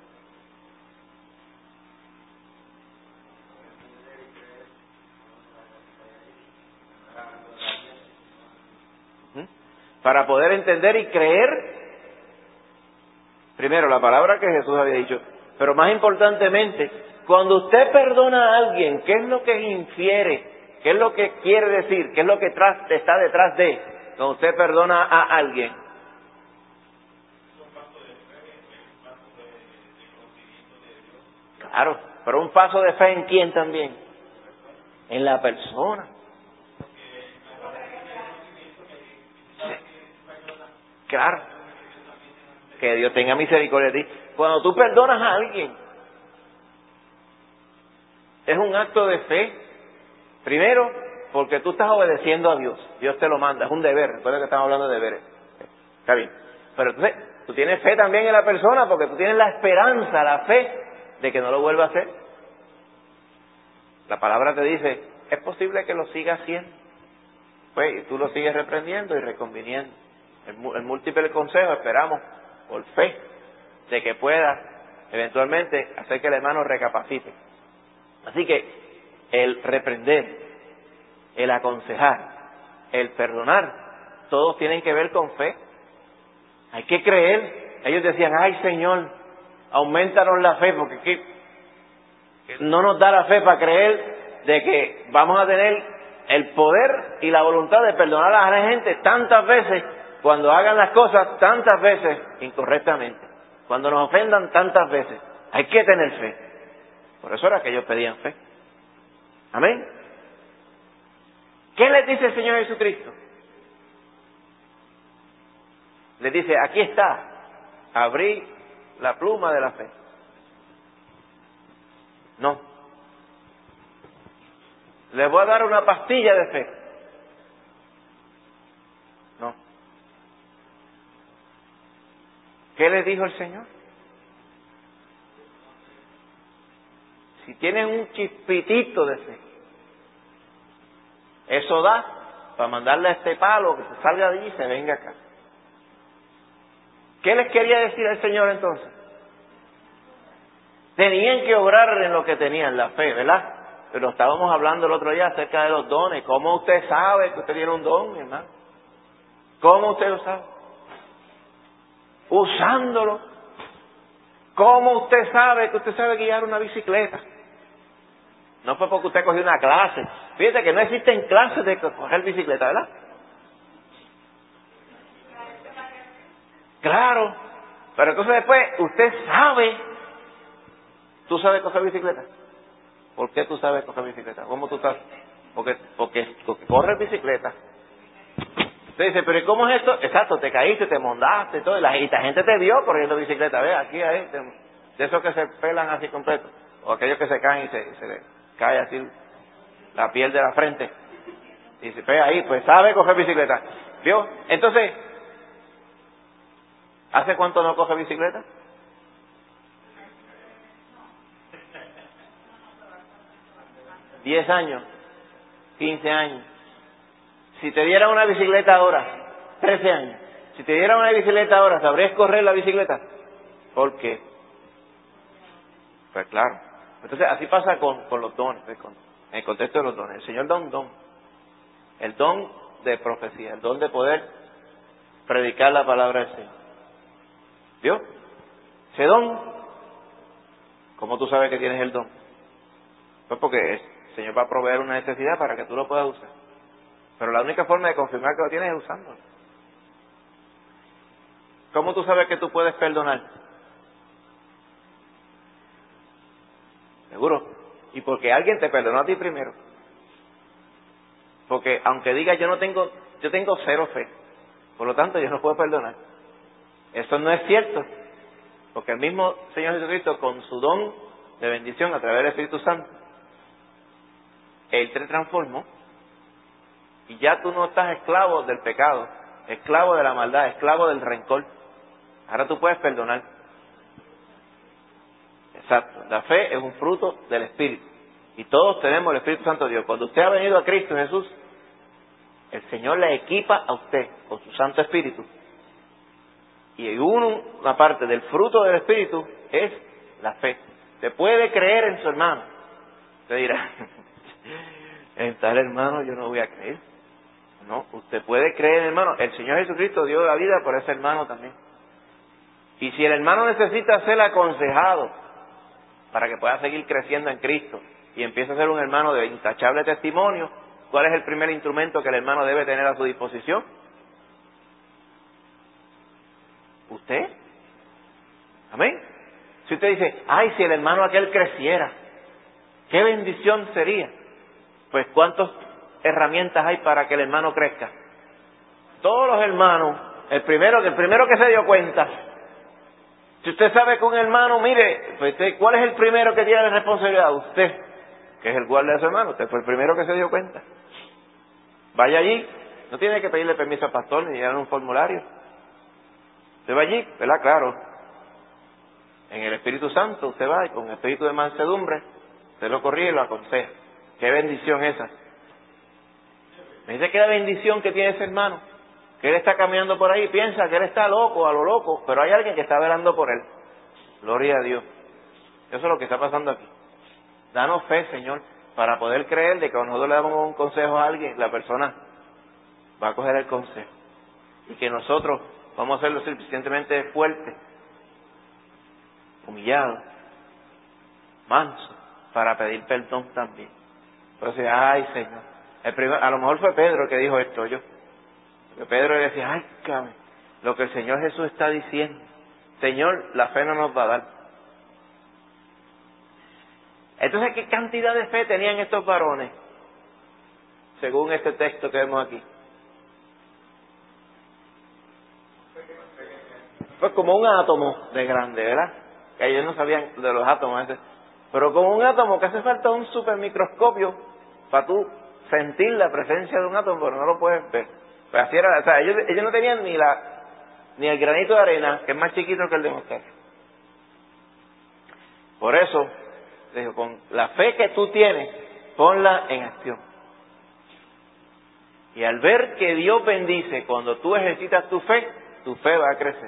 ¿Mm? Para poder entender y creer, primero la palabra que Jesús había dicho, pero más importantemente, cuando usted perdona a alguien, ¿qué es lo que infiere? ¿Qué es lo que quiere decir? ¿Qué es lo que tras, está detrás de cuando usted perdona a alguien? Claro, pero un paso de fe ¿en quién también? En la persona. Claro. Que Dios tenga misericordia de ti. Cuando tú perdonas a alguien, es un acto de fe. Primero, porque tú estás obedeciendo a Dios. Dios te lo manda, es un deber. Recuerda que estamos hablando de deberes. Está bien. Pero entonces, tú tienes fe también en la persona porque tú tienes la esperanza, la fe de que no lo vuelva a hacer. La palabra te dice, es posible que lo siga haciendo. Pues, y tú lo sigues reprendiendo y reconviniendo. El, el múltiple consejo esperamos, por fe, de que pueda eventualmente hacer que el hermano recapacite. Así que, el reprender, el aconsejar, el perdonar, todos tienen que ver con fe. Hay que creer. Ellos decían, ay Señor, aumentanos la fe, porque ¿qué? No nos da la fe para creer de que vamos a tener el poder y la voluntad de perdonar a la gente tantas veces cuando hagan las cosas tantas veces incorrectamente, cuando nos ofendan tantas veces. Hay que tener fe. Por eso era que ellos pedían fe. Amén. ¿Qué les dice el Señor Jesucristo? Les dice, aquí está, abrí la pluma de la fe. No. Les voy a dar una pastilla de fe. No. ¿Qué les dijo el Señor? Si tienen un chispitito de fe, eso da para mandarle a este palo que se salga de allí y se venga acá. ¿Qué les quería decir el Señor entonces? Tenían que obrar en lo que tenían, la fe, ¿verdad? Pero estábamos hablando el otro día acerca de los dones. ¿Cómo usted sabe que usted tiene un don, mi hermano? ¿Cómo usted lo sabe? Usándolo. ¿Cómo usted sabe que usted sabe guiar una bicicleta? No fue porque usted cogió una clase. Fíjate que no existen clases de coger bicicleta, ¿verdad? Claro. Pero entonces después usted sabe. ¿Tú sabes coger bicicleta? ¿Por qué tú sabes coger bicicleta? ¿Cómo tú sabes? Porque, porque, porque corres bicicleta. Usted dice, pero ¿cómo es esto? Exacto, te caíste, te mondaste, todo, y la, y la gente te vio corriendo bicicleta. Ve, aquí hay de, de esos que se pelan así completo, o aquellos que se caen y se, y se le cae así la piel de la frente. Y se ve ahí, pues sabe coger bicicleta. ¿Vio? Entonces, ¿hace cuánto no coge bicicleta? Diez años, quince años. Si te dieran una bicicleta ahora, trece años. Si te dieran una bicicleta ahora, ¿sabrías correr la bicicleta? ¿Por qué? Pues claro. Entonces así pasa con, con los dones, con, en el contexto de los dones. El Señor da un don. El don de profecía, el don de poder predicar la palabra del Señor. ¿Vio? Ese don, ¿cómo tú sabes que tienes el don? Pues porque el Señor va a proveer una necesidad para que tú lo puedas usar. Pero la única forma de confirmar que lo tienes es usándolo. ¿Cómo tú sabes que tú puedes perdonar? Seguro. Y porque alguien te perdonó a ti primero. Porque aunque digas yo no tengo, yo tengo cero fe, por lo tanto yo no puedo perdonar. Eso no es cierto. Porque el mismo Señor Jesucristo, con su don de bendición a través del Espíritu Santo, Él te transformó. Y ya tú no estás esclavo del pecado, esclavo de la maldad, esclavo del rencor. Ahora tú puedes perdonar. Exacto. La fe es un fruto del Espíritu. Y todos tenemos el Espíritu Santo de Dios. Cuando usted ha venido a Cristo Jesús, el Señor le equipa a usted con su Santo Espíritu. Y uno, una parte del fruto del Espíritu es la fe. Usted puede creer en su hermano. Usted dirá, en tal hermano yo no voy a creer. No, usted puede creer, hermano. El Señor Jesucristo dio la vida por ese hermano también. Y si el hermano necesita ser aconsejado para que pueda seguir creciendo en Cristo y empiece a ser un hermano de intachable testimonio, ¿cuál es el primer instrumento que el hermano debe tener a su disposición? ¿Usted? ¿Amén? Si usted dice, ay, si el hermano aquel creciera, qué bendición sería. Pues ¿cuántas herramientas hay para que el hermano crezca? Todos los hermanos, el primero, el primero que se dio cuenta, si usted sabe que un hermano, mire, pues usted, ¿cuál es el primero que tiene la responsabilidad? Usted, que es el guardia de su hermano, usted fue el primero que se dio cuenta. Vaya allí, no tiene que pedirle permiso al pastor ni llenar un formulario. Usted va allí, ¿verdad? Claro. En el Espíritu Santo usted va y con espíritu de mansedumbre, usted lo corrige y lo aconseja. Qué bendición esa. Me dice que la bendición que tiene ese hermano, que él está caminando por ahí, piensa que él está loco, a lo loco, pero hay alguien que está velando por él. Gloria a Dios. Eso es lo que está pasando aquí. Danos fe, Señor, para poder creer de que cuando nosotros le damos un consejo a alguien, la persona va a coger el consejo. Y que nosotros vamos a ser lo suficientemente fuertes, humillados, mansos, para pedir perdón también. Entonces, ay, Señor. El primer, a lo mejor fue Pedro que dijo esto, yo. Porque Pedro le decía, ay, cabrón, lo que el Señor Jesús está diciendo. Señor, la fe no nos va a dar. Entonces, ¿qué cantidad de fe tenían estos varones? Según este texto que vemos aquí. Pues como un átomo de grande, ¿verdad? Que ellos no sabían de los átomos ese. Pero como un átomo que hace falta un supermicroscopio para tú sentir la presencia de un átomo, pero no lo puedes ver. Pues así era, o sea, ellos, ellos no tenían ni la ni el granito de arena, que es más chiquito que el de mostaza. Por eso, digo, con la fe que tú tienes, ponla en acción. Y al ver que Dios bendice cuando tú ejercitas tu fe, tu fe va a crecer.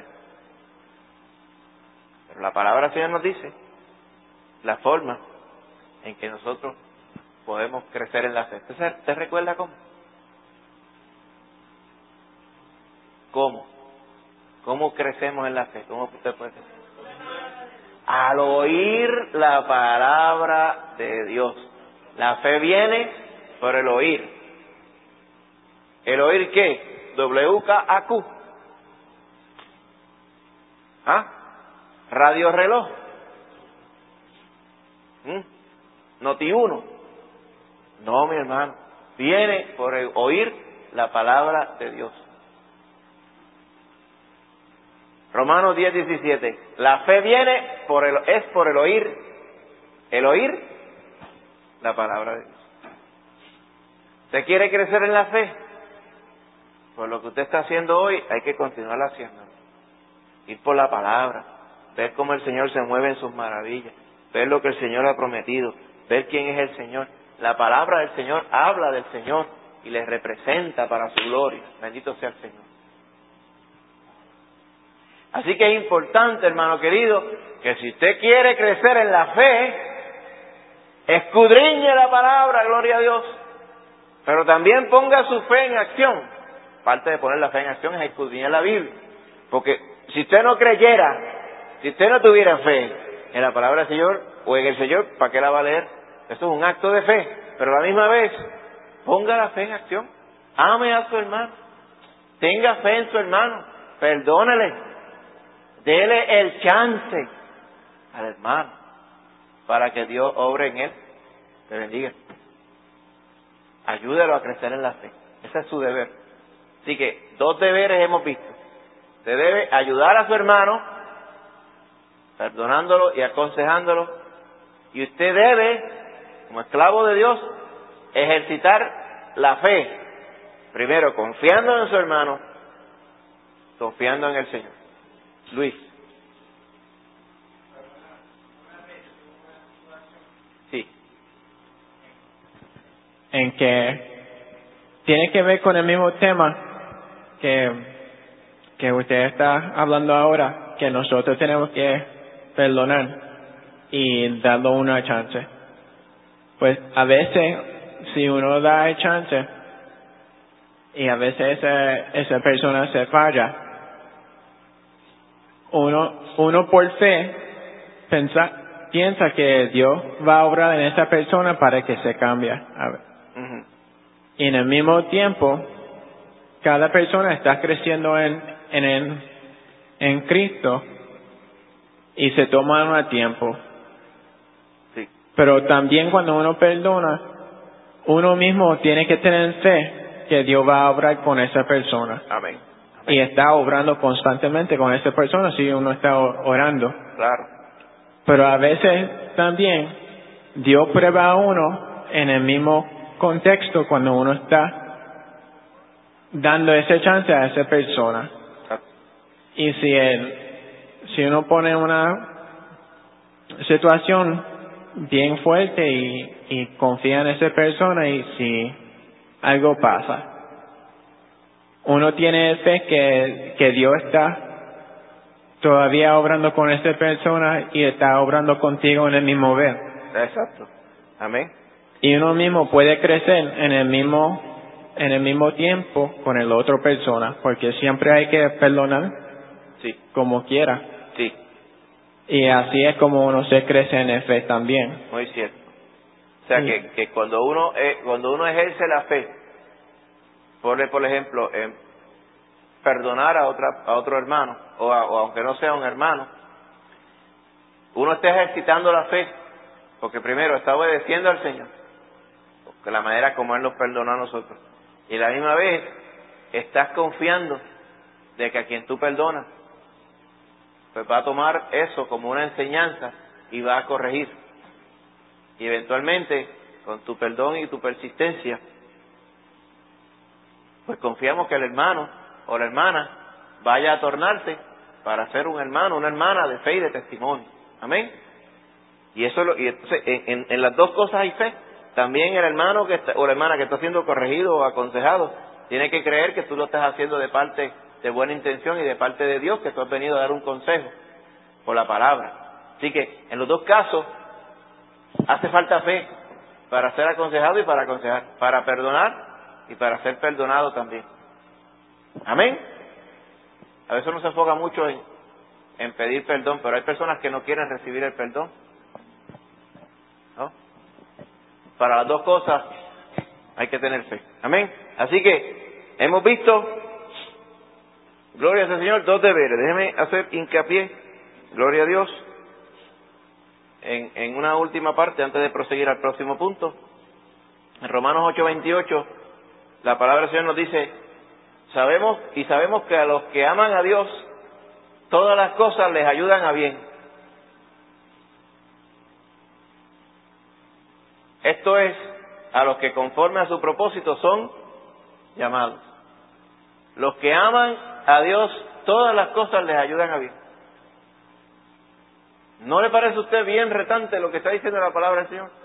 Pero la palabra del Señor nos dice la forma en que nosotros podemos crecer en la fe. ¿Usted te recuerda cómo? ¿Cómo? ¿Cómo crecemos en la fe? ¿Cómo usted puede crecer? Al oír la palabra de Dios. La fe viene por el oír. ¿El oír qué? W K A Q. ¿Ah? Radio reloj. ¿Mm? Noti uno. No, mi hermano. Viene por el oír la palabra de Dios. Romanos diez, diecisiete. La fe viene por el, es por el oír. El oír la palabra de Dios. ¿Usted quiere crecer en la fe? Pues lo que usted está haciendo hoy hay que continuar haciendo. Ir por la palabra. Ver cómo el Señor se mueve en sus maravillas. Ver lo que el Señor ha prometido. Ver quién es el Señor. La palabra del Señor habla del Señor y le representa para su gloria. Bendito sea el Señor. Así que es importante, hermano querido, que si usted quiere crecer en la fe, escudriñe la palabra, gloria a Dios, pero también ponga su fe en acción. Parte de poner la fe en acción es escudriñar la Biblia, porque si usted no creyera, si usted no tuviera fe en la palabra del Señor o en el Señor, ¿para qué la va a leer? Eso es un acto de fe, pero a la misma vez, ponga la fe en acción. Ame a su hermano, tenga fe en su hermano, perdónele. Dele el chance al hermano para que Dios obre en él. Te bendiga. Ayúdalo a crecer en la fe. Ese es su deber. Así que dos deberes hemos visto. Usted debe ayudar a su hermano, perdonándolo y aconsejándolo. Y usted debe, como esclavo de Dios, ejercitar la fe. Primero, confiando en su hermano, confiando en el Señor. Luis. Sí. En que tiene que ver con el mismo tema que, que usted está hablando ahora, que nosotros tenemos que perdonar y darle una chance. Pues a veces, si uno da el chance y a veces esa, esa persona se falla, Uno, uno por fe piensa, piensa que Dios va a obrar en esa persona para que se cambie. A ver. Uh-huh. Y en el mismo tiempo, cada persona está creciendo en, en, en, en Cristo y se toma un tiempo. Sí. Pero también cuando uno perdona, uno mismo tiene que tener fe que Dios va a obrar con esa persona. Amén. Y está obrando constantemente con esa persona si uno está orando. Claro. Pero a veces también Dios prueba a uno en el mismo contexto cuando uno está dando esa chance a esa persona. Claro. Y si él, si uno pone una situación bien fuerte y, y confía en esa persona y si algo pasa, uno tiene fe que, que Dios está todavía obrando con esa persona y está obrando contigo en el mismo ver. Exacto. Amén. Y uno mismo puede crecer en el mismo, en el mismo tiempo con el otro persona, porque siempre hay que perdonar. Sí. Como quiera. Sí. Y así es como uno se crece en fe también. Muy cierto. O sea, sí. que, que cuando uno eh, cuando uno ejerce la fe, por, por ejemplo, eh, perdonar a otra a otro hermano, o, a, o aunque no sea un hermano, uno está ejercitando la fe, porque primero está obedeciendo al Señor, porque la manera como Él nos perdonó a nosotros, y a la misma vez estás confiando de que a quien tú perdonas, pues va a tomar eso como una enseñanza y va a corregir. Y eventualmente, con tu perdón y tu persistencia, pues confiamos que el hermano o la hermana vaya a tornarse para ser un hermano, una hermana de fe y de testimonio. Amén. Y eso lo, y entonces en, en, en las dos cosas hay fe. También el hermano que está, o la hermana que está siendo corregido o aconsejado tiene que creer que tú lo estás haciendo de parte de buena intención y de parte de Dios, que tú has venido a dar un consejo por la palabra. Así que en los dos casos hace falta fe para ser aconsejado y para aconsejar, para perdonar y para ser perdonado también. Amén. A veces uno se enfoca mucho en, en pedir perdón, pero hay personas que no quieren recibir el perdón, ¿no? Para las dos cosas hay que tener fe. Amén. Así que hemos visto, gloria al Señor, dos deberes. Déjeme hacer hincapié, gloria a Dios, en, en una última parte antes de proseguir al próximo punto. En Romanos ocho veintiocho, la palabra del Señor nos dice, sabemos y sabemos que a los que aman a Dios, todas las cosas les ayudan a bien. Esto es, a los que conforme a su propósito son llamados. Los que aman a Dios, todas las cosas les ayudan a bien. ¿No le parece a usted bien retante lo que está diciendo la palabra del Señor?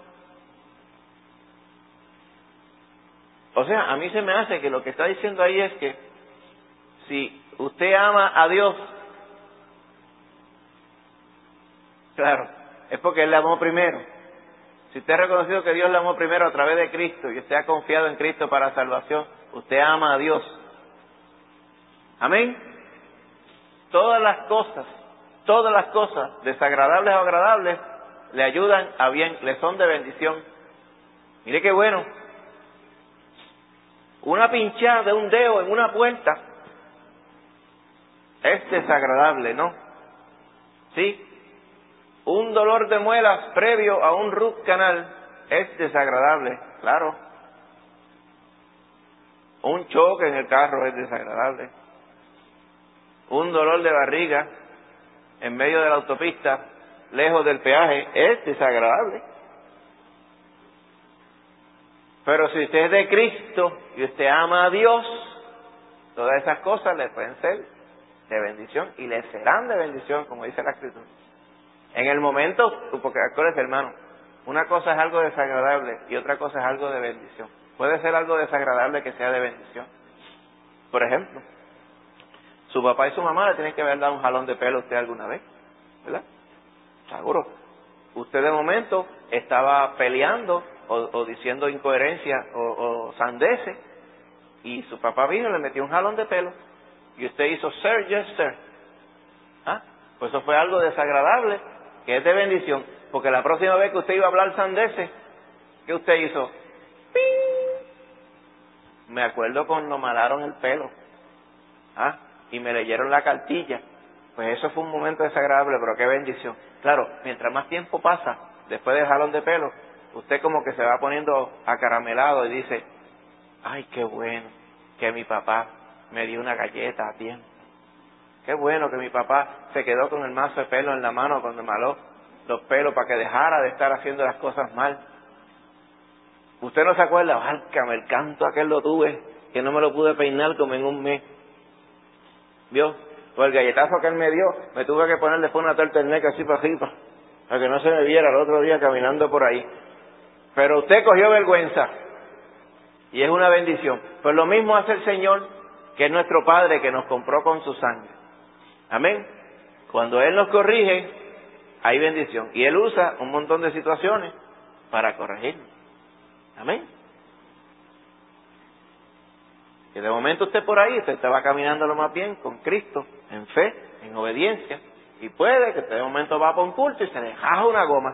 O sea, a mí se me hace que lo que está diciendo ahí es que si usted ama a Dios, claro, es porque Él le amó primero. Si usted ha reconocido que Dios le amó primero a través de Cristo y usted ha confiado en Cristo para salvación, usted ama a Dios. Amén. Todas las cosas, todas las cosas, desagradables o agradables, le ayudan a bien, le son de bendición. Mire qué bueno. Una pinchada de un dedo en una puerta es desagradable, ¿no? Sí. Un dolor de muelas previo a un root canal es desagradable, claro. Un choque en el carro es desagradable. Un dolor de barriga en medio de la autopista, lejos del peaje, es desagradable. Pero si usted es de Cristo y usted ama a Dios, todas esas cosas le pueden ser de bendición y le serán de bendición, como dice la Escritura. En el momento, porque acuérdese, hermano, una cosa es algo desagradable y otra cosa es algo de bendición. Puede ser algo desagradable que sea de bendición. Por ejemplo, su papá y su mamá le tienen que haber dado un jalón de pelo a usted alguna vez, ¿verdad? Seguro. Usted de momento estaba peleando o, o diciendo incoherencias o, o sandeces y su papá vino y le metió un jalón de pelo y usted hizo sir, yes sir. ¿Ah? Pues eso fue algo desagradable que es de bendición, porque la próxima vez que usted iba a hablar sandeces, ¿qué usted hizo? ¡Ping! Me acuerdo cuando malaron el pelo, ¿ah? Y me leyeron la cartilla. Pues eso fue un momento desagradable, pero qué bendición. Claro, mientras más tiempo pasa después del jalón de pelo, usted como que se va poniendo acaramelado y dice, ay, qué bueno que mi papá me dio una galleta a tiempo. Qué bueno que mi papá se quedó con el mazo de pelo en la mano cuando maló los pelos para que dejara de estar haciendo las cosas mal. Usted no se acuerda, válgame, el canto aquel lo tuve, que no me lo pude peinar como en un mes. ¿Vio? Pues el galletazo que él me dio, me tuve que poner después una turtleneck así para arriba, para que no se me viera el otro día caminando por ahí. Pero usted cogió vergüenza, y es una bendición. Pues lo mismo hace el Señor, que es nuestro Padre, que nos compró con su sangre. Amén. Cuando Él nos corrige, hay bendición. Y Él usa un montón de situaciones para corregirnos. Amén. Que de momento usted por ahí, usted va caminando lo más bien con Cristo, en fe, en obediencia. Y puede que usted de momento va para un culto y se le jaja una goma.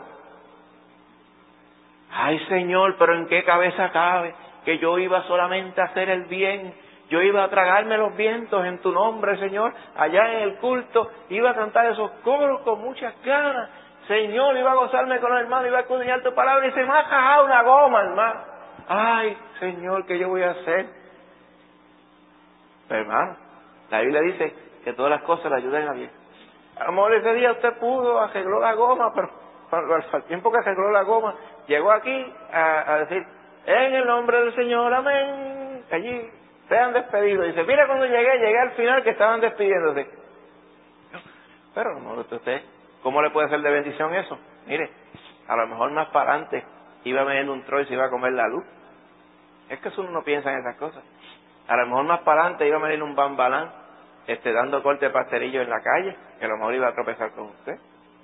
Ay, Señor, pero ¿en qué cabeza cabe que yo iba solamente a hacer el bien? Yo iba a tragarme los vientos en tu nombre, Señor, allá en el culto, iba a cantar esos coros con muchas ganas, Señor, iba a gozarme con los hermanos, iba a escudriñar tu palabra y se me ha cajado una goma, hermano. Ay, Señor, ¿qué yo voy a hacer? Pero, hermano, La Biblia dice que todas las cosas le ayudan a bien. A lo mejor ese día usted pudo, arregló la goma, pero al tiempo que arregló la goma, llegó aquí a, a decir, en el nombre del Señor, amén. Allí sean despedidos. Dice, mira cuando llegué, llegué al final que estaban despidiéndose. Pero a lo mejor usted, ¿cómo le puede ser de bendición eso? Mire, a lo mejor más para adelante iba a venir un troll y se iba a comer la luz. Es que uno no piensa en esas cosas. A lo mejor más para adelante iba a venir un bambalán este, dando corte de pastelillo en la calle, que a lo mejor iba a tropezar con usted.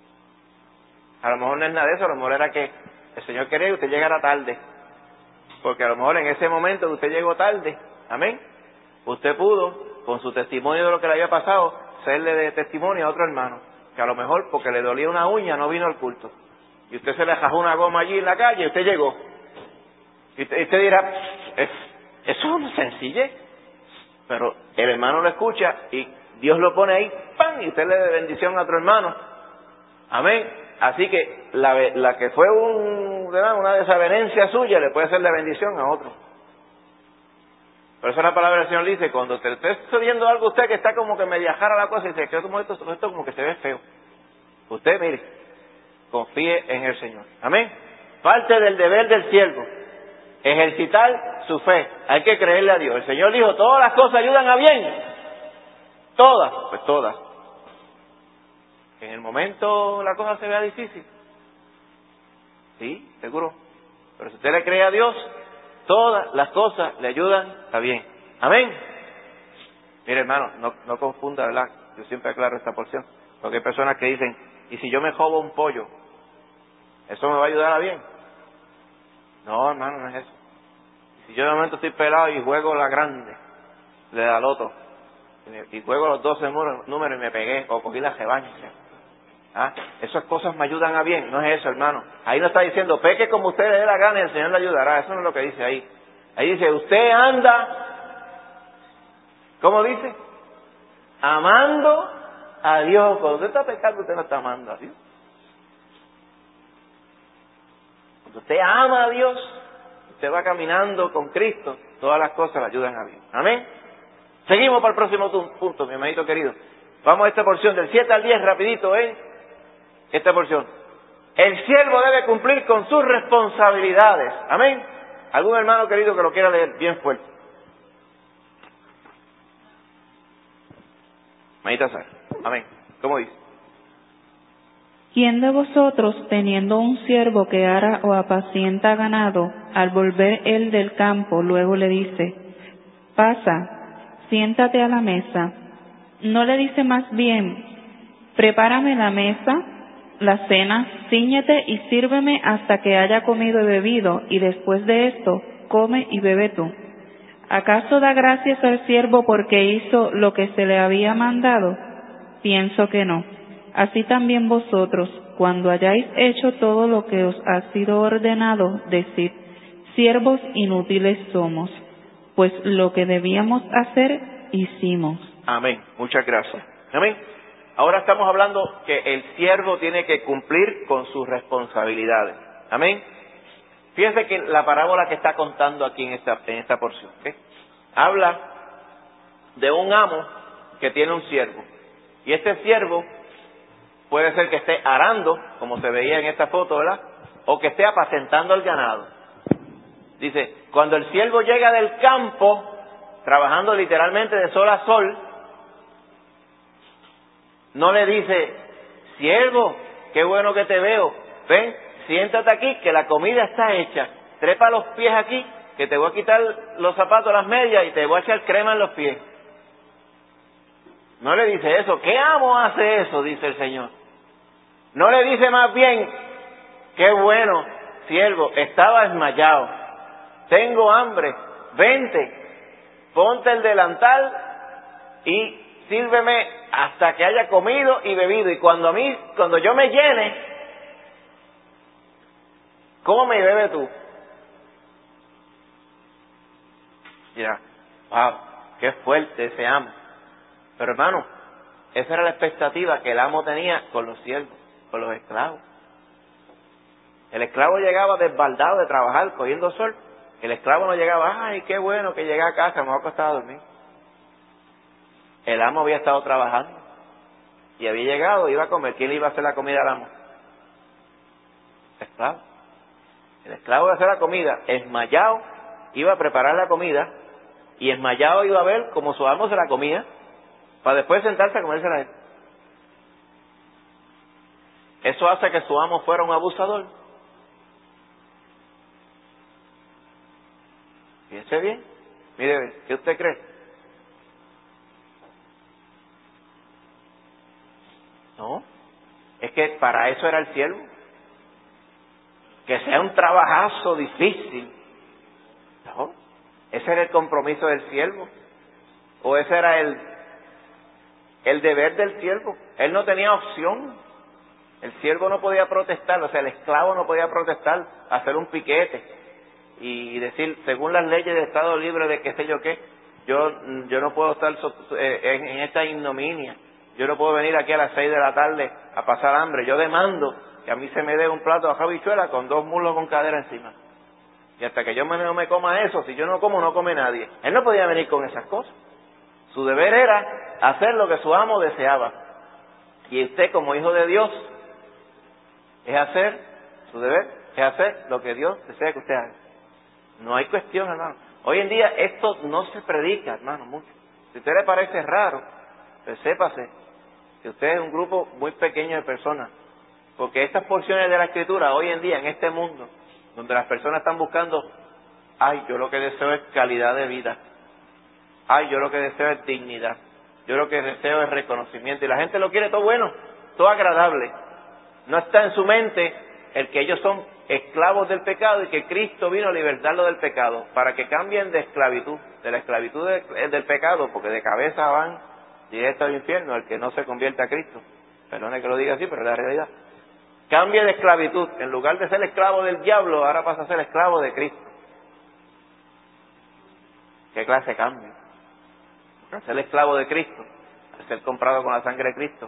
A lo mejor no es nada de eso, a lo mejor era que el Señor quería que usted llegara tarde. Porque a lo mejor en ese momento que usted llegó tarde, amén, usted pudo, con su testimonio de lo que le había pasado, serle de testimonio a otro hermano, que a lo mejor porque le dolía una uña no vino al culto. Y usted se le jajó una goma allí en la calle y usted llegó. Y usted, y usted dirá, es, eso es una sencillez. Pero el hermano lo escucha y Dios lo pone ahí, ¡pam! Y usted le da bendición a otro hermano. Amén. Así que la, la que fue un, una desavenencia suya le puede ser de bendición a otro. Por eso la palabra del Señor dice, cuando te esté sucediendo algo a usted que está como que me viajara la cosa y dice, que como esto, esto como que se ve feo. Usted, mire, confíe en el Señor. Amén. Parte del deber del siervo, ejercitar su fe. Hay que creerle a Dios. El Señor dijo, todas las cosas ayudan a bien. Todas, pues todas. En el momento la cosa se vea difícil. Sí, seguro. Pero si usted le cree a Dios, todas las cosas le ayudan a bien. Amén. Mire, hermano, no, no confunda, ¿verdad? Yo siempre aclaro esta porción. Porque hay personas que dicen, ¿y si yo me jobo un pollo? ¿Eso me va a ayudar a bien? No, hermano, no es eso. Si yo de momento estoy pelado y juego la grande, le da loto, y juego los doce números y me pegué, o cogí la revancha. ¿Ah? Esas cosas me ayudan a bien, no es eso, hermano. Ahí no está diciendo, peque como usted le dé la gana y el Señor le ayudará. Eso no es lo que dice ahí. Ahí dice, usted anda, ¿cómo dice? Amando a Dios. Cuando usted está pecando, usted no está amando a Dios. Cuando usted ama a Dios, usted va caminando con Cristo, todas las cosas le ayudan a bien. Amén. Seguimos para el próximo punto, mi hermanito querido. Vamos a esta porción del siete al diez, rapidito, ¿eh? Esta porción. El siervo debe cumplir con sus responsabilidades. Amén. ¿Algún hermano querido que lo quiera leer bien fuerte? Manita Sara. Amén. ¿Cómo dice? ¿Quién de vosotros, teniendo un siervo que ara o apacienta ganado, al volver él del campo, luego le dice, pasa, siéntate a la mesa? ¿No le dice más bien, prepárame la mesa, la cena, cíñete y sírveme hasta que haya comido y bebido, y después de esto, come y bebe tú? ¿Acaso da gracias al siervo porque hizo lo que se le había mandado? Pienso que no. Así también vosotros, cuando hayáis hecho todo lo que os ha sido ordenado, decid, siervos inútiles somos, pues lo que debíamos hacer, hicimos. Amén. Muchas gracias. Amén. Ahora estamos hablando que el siervo tiene que cumplir con sus responsabilidades. Amén. Fíjense que la parábola que está contando aquí en esta, en esta porción, ¿okay? Habla de un amo que tiene un siervo. Y este siervo puede ser que esté arando, como se veía en esta foto, ¿verdad? O que esté apacentando el ganado. Dice, cuando el siervo llega del campo, trabajando literalmente de sol a sol, no le dice, siervo, qué bueno que te veo, ven, siéntate aquí, que la comida está hecha, trepa los pies aquí, que te voy a quitar los zapatos, las medias, y te voy a echar crema en los pies. No le dice eso. ¿Qué amo hace eso? Dice el Señor. No le dice más bien, qué bueno, siervo, estaba desmayado, tengo hambre, vente, ponte el delantal y sírveme hasta que haya comido y bebido, y cuando a mí, cuando yo me llene, come y bebe tú. Mira, wow, qué fuerte ese amo. Pero hermano, esa era la expectativa que el amo tenía con los siervos, con los esclavos. El esclavo llegaba desbaldado de trabajar, cogiendo sol. El esclavo no llegaba, ay, qué bueno que llegué a casa, me voy a acostar a dormir. El amo había estado trabajando y había llegado, iba a comer. ¿Quién le iba a hacer la comida al amo? El esclavo. El esclavo iba a hacer la comida, esmayado, iba a preparar la comida y esmayado iba a ver cómo su amo se la comía para después sentarse a comérsela a él. ¿Eso hace que su amo fuera un abusador? Fíjese bien. Mire, ¿qué usted cree? No. Es que para eso era el siervo. Que sea un trabajazo difícil. No. Ese era el compromiso del siervo. O ese era el, el deber del siervo. Él no tenía opción. El siervo no podía protestar, o sea, el esclavo no podía protestar, hacer un piquete y decir, según las leyes de Estado Libre de qué sé yo qué, yo yo no puedo estar en, en esta ignominia, yo no puedo venir aquí a las seis de la tarde a pasar hambre, yo demando que a mí se me dé un plato de habichuela con dos muslos con cadera encima. Y hasta que yo me, no me coma eso, si yo no como, no come nadie. Él no podía venir con esas cosas. Su deber era hacer lo que su amo deseaba. Y usted, como hijo de Dios, es hacer, su deber es hacer lo que Dios desea que usted haga. No hay cuestión, hermano. Hoy en día esto no se predica, hermano, mucho. Si a usted le parece raro, pues sépase que usted es un grupo muy pequeño de personas. Porque estas porciones de la Escritura, hoy en día, en este mundo, donde las personas están buscando, ay, yo lo que deseo es calidad de vida. Ay, yo lo que deseo es dignidad. Yo lo que deseo es reconocimiento. Y la gente lo quiere todo bueno, todo agradable. No está en su mente el que ellos son esclavos del pecado y que Cristo vino a libertarlos del pecado, para que cambien de esclavitud, de la esclavitud de, del pecado, porque de cabeza van directo al infierno el que no se convierte a Cristo. Perdone que lo diga así, pero es la realidad. Cambie de esclavitud, en lugar de ser esclavo del diablo, ahora pasa a ser esclavo de Cristo. ¿Qué clase de cambio? Ser esclavo de Cristo, al ser comprado con la sangre de Cristo,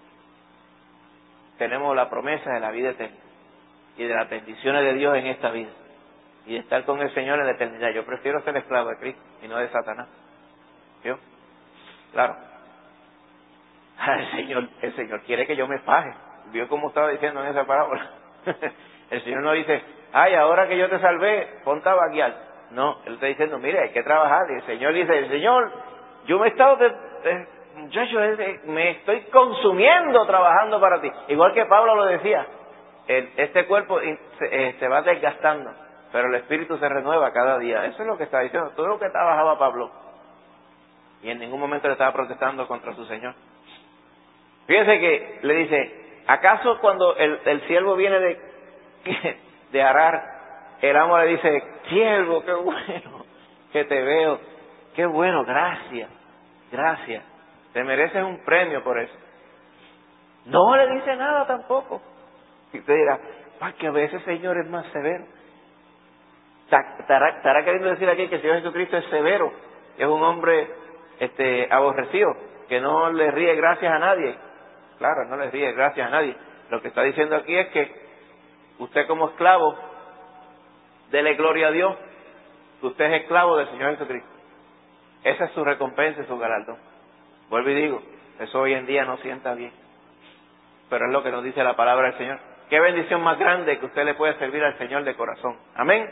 tenemos la promesa de la vida eterna y de las bendiciones de Dios en esta vida y de estar con el Señor en la eternidad. Yo prefiero ser esclavo de Cristo y no de Satanás. ¿Vio? Claro. El Señor, el Señor quiere que yo me faje. ¿Vio cómo estaba diciendo en esa parábola? El Señor no dice, ay, ahora que yo te salvé, ponte a vaguear. No, Él está diciendo, mire, hay que trabajar. Y el Señor dice, el Señor, yo me he estado... De, de, muchacho, me estoy consumiendo trabajando para ti. Igual que Pablo lo decía, el, este cuerpo se, eh, se va desgastando, pero el espíritu se renueva cada día. Eso es lo que está diciendo, todo lo que trabajaba Pablo. Y en ningún momento le estaba protestando contra su Señor. Fíjense que le dice, ¿acaso cuando el, el siervo viene de, de arar, el amo le dice, siervo, qué bueno que te veo, qué bueno, gracias, gracias. Te mereces un premio por eso. No le dice nada tampoco. Y usted dirá, ah, que a veces el Señor es más severo. Estará, estará queriendo decir aquí que el Señor Jesucristo es severo, es un hombre este, aborrecido, que no le ríe gracias a nadie. Claro, no le ríe gracias a nadie. Lo que está diciendo aquí es que usted como esclavo, dele gloria a Dios, que usted es esclavo del Señor Jesucristo. Esa es su recompensa y su galardón. Vuelvo y digo, eso hoy en día no sienta bien, pero es lo que nos dice la palabra del Señor. Qué bendición más grande que usted le puede servir al Señor de corazón. Amén.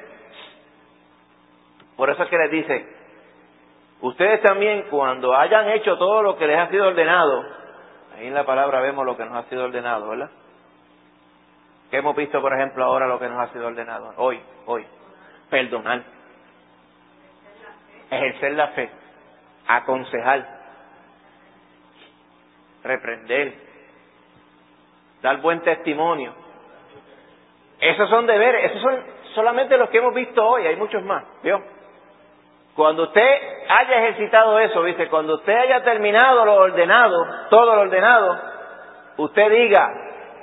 Por eso es que les dice, ustedes también cuando hayan hecho todo lo que les ha sido ordenado, ahí en la palabra vemos lo que nos ha sido ordenado, ¿verdad? ¿Qué hemos visto, por ejemplo, ahora lo que nos ha sido ordenado? Hoy, hoy. Perdonar. Ejercer la fe. Aconsejar. Reprender, dar buen testimonio. Esos son deberes, esos son solamente los que hemos visto hoy, hay muchos más, ¿vio? Cuando usted haya ejercitado eso, dice, cuando usted haya terminado lo ordenado, todo lo ordenado, usted diga,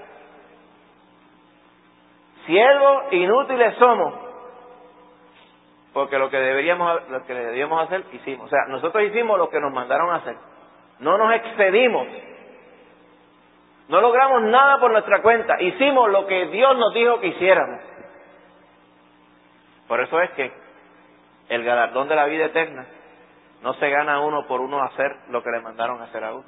siervos inútiles somos, porque lo que deberíamos, lo que debíamos hacer, hicimos. O sea, nosotros hicimos lo que nos mandaron a hacer. No nos excedimos. No logramos nada por nuestra cuenta. Hicimos lo que Dios nos dijo que hiciéramos. Por eso es que el galardón de la vida eterna No se gana uno por uno hacer lo que le mandaron a hacer a uno.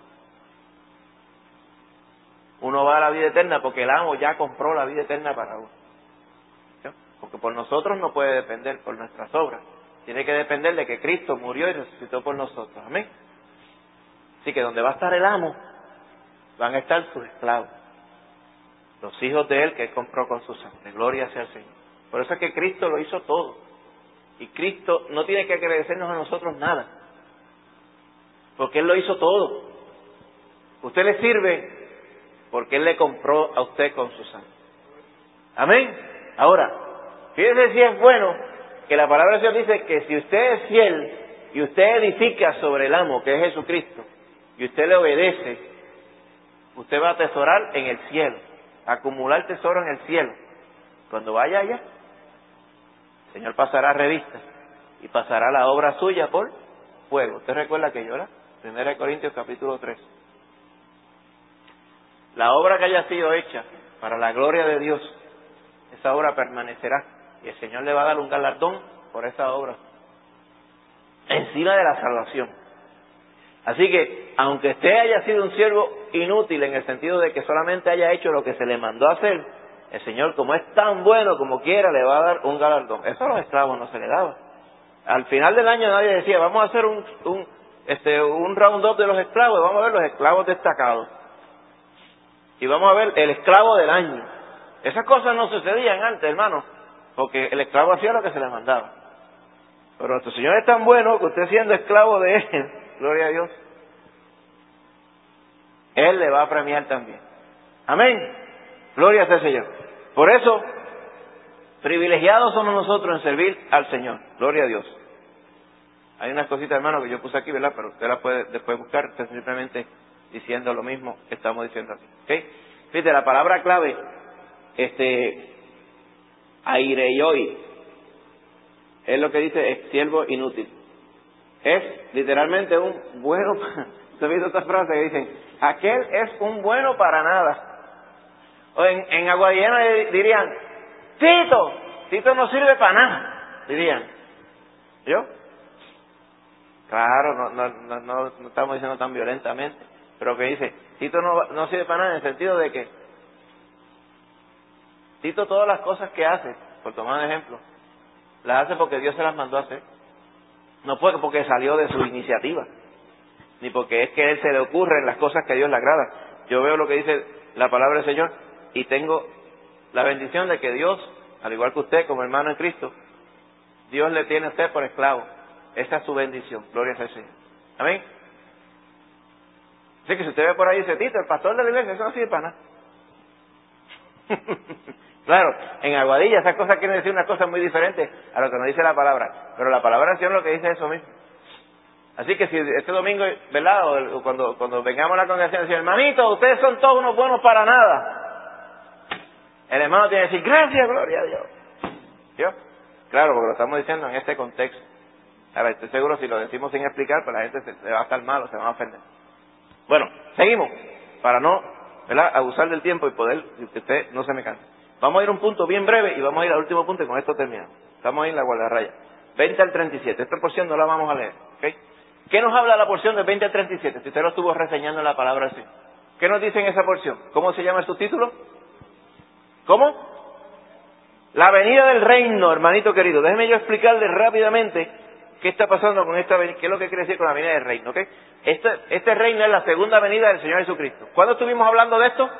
Uno va a la vida eterna porque el amo ya compró la vida eterna para uno. ¿Sí? Porque por nosotros no puede depender, por nuestras obras. Tiene que depender de que Cristo murió y resucitó por nosotros. Amén. Así que donde va a estar el amo, van a estar sus esclavos. Los hijos de Él que Él compró con su sangre. Gloria sea al Señor. Por eso es que Cristo lo hizo todo. Y Cristo no tiene que agradecernos a nosotros nada. Porque Él lo hizo todo. Usted le sirve porque Él le compró a usted con su sangre. Amén. Ahora, fíjese si es bueno que la palabra de Dios dice que si usted es fiel y usted edifica sobre el amo, que es Jesucristo, y usted le obedece, usted va a atesorar en el cielo, a acumular tesoro en el cielo. Cuando vaya allá, el Señor pasará revista y pasará la obra suya por fuego. ¿Usted recuerda aquello, verdad? Primera de Corintios capítulo tres. La obra que haya sido hecha para la gloria de Dios, esa obra permanecerá y el Señor le va a dar un galardón por esa obra encima de la salvación. Así que, aunque usted haya sido un siervo inútil en el sentido de que solamente haya hecho lo que se le mandó a hacer, el Señor, como es tan bueno como quiera, le va a dar un galardón. Eso a los esclavos no se le daba. Al final del año nadie decía, vamos a hacer un, un, este, un round-up de los esclavos, y vamos a ver los esclavos destacados. Y vamos a ver el esclavo del año. Esas cosas no sucedían antes, hermano, porque el esclavo hacía lo que se le mandaba. Pero nuestro Señor es tan bueno que usted siendo esclavo de Él, gloria a Dios, Él le va a premiar también. Amén. Gloria sea al Señor. Por eso, privilegiados somos nosotros en servir al Señor. Gloria a Dios. Hay unas cositas, hermano, que yo puse aquí, ¿verdad? Pero usted las puede después buscar. Usted simplemente diciendo lo mismo que estamos diciendo aquí. ¿Ok? Fíjate, la palabra clave, este, aireioi, es lo que dice es siervo inútil. Es literalmente un bueno. ¿Usted ha visto esta frase que dicen, aquel es un bueno para nada? O en, en Aguadillena dirían, Tito, Tito no sirve para nada, dirían. ¿Yo? Claro, no, no, no, no, no estamos diciendo tan violentamente, pero que dice, Tito no, no sirve para nada en el sentido de que Tito todas las cosas que hace, por tomar un ejemplo, las hace porque Dios se las mandó a hacer. No fue porque salió de su iniciativa, ni porque es que a él se le ocurren las cosas que a Dios le agrada. Yo veo lo que dice la palabra del Señor y tengo la bendición de que Dios, al igual que usted como hermano en Cristo, Dios le tiene a usted por esclavo. Esa es su bendición. Gloria al Señor. Amén. Así que si usted ve por ahí y dice, Tito, el pastor de la iglesia, eso no sirve para nada. Claro, en Aguadilla esas cosas quieren decir una cosa muy diferente a lo que nos dice la palabra. Pero la palabra del Señor lo que dice es eso mismo. Así que si este domingo, ¿verdad? O cuando, cuando vengamos a la congregación, decir, hermanito, ustedes son todos unos buenos para nada. El hermano tiene que decir, gracias, gloria a Dios. ¿Yo? Claro, porque lo estamos diciendo en este contexto. Ahora, estoy seguro si lo decimos sin explicar, pues la gente se, se va a estar mal o se va a ofender. Bueno, seguimos. Para no, ¿verdad?, abusar del tiempo y poder, que usted no se me canse. Vamos a ir a un punto bien breve y vamos a ir al último punto y con esto terminamos. Estamos ahí en la guardarraya. veinte al treinta y siete. Esta porción no la vamos a leer. ¿Okay? ¿Qué nos habla la porción del veinte al treinta y siete? Si usted lo estuvo reseñando en la palabra así. ¿Qué nos dice en esa porción? ¿Cómo se llama el subtítulo? ¿Cómo? La venida del reino, hermanito querido. Déjeme yo explicarle rápidamente qué está pasando con esta venida, qué es lo que quiere decir con la venida del reino. ¿Okay? Este, este reino es la segunda venida del Señor Jesucristo. ¿Cuándo estuvimos hablando de esto?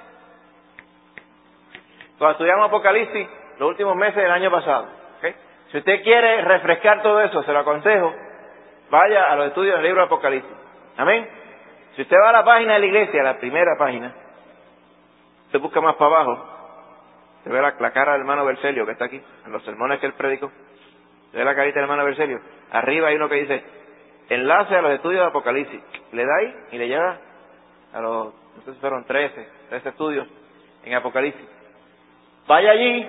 Cuando estudiamos Apocalipsis, los últimos meses del año pasado. ¿Okay? Si usted quiere refrescar todo eso, se lo aconsejo, vaya a los estudios del libro de Apocalipsis. Amén. Si usted va a la página de la iglesia, la primera página, usted busca más para abajo, se ve la, la cara del hermano Bercelio que está aquí, en los sermones que él predicó. Se ve la carita del hermano Bercelio. Arriba hay uno que dice, enlace a los estudios de Apocalipsis. Le da ahí y le lleva a los, no sé si fueron trece, trece estudios en Apocalipsis. Vaya allí,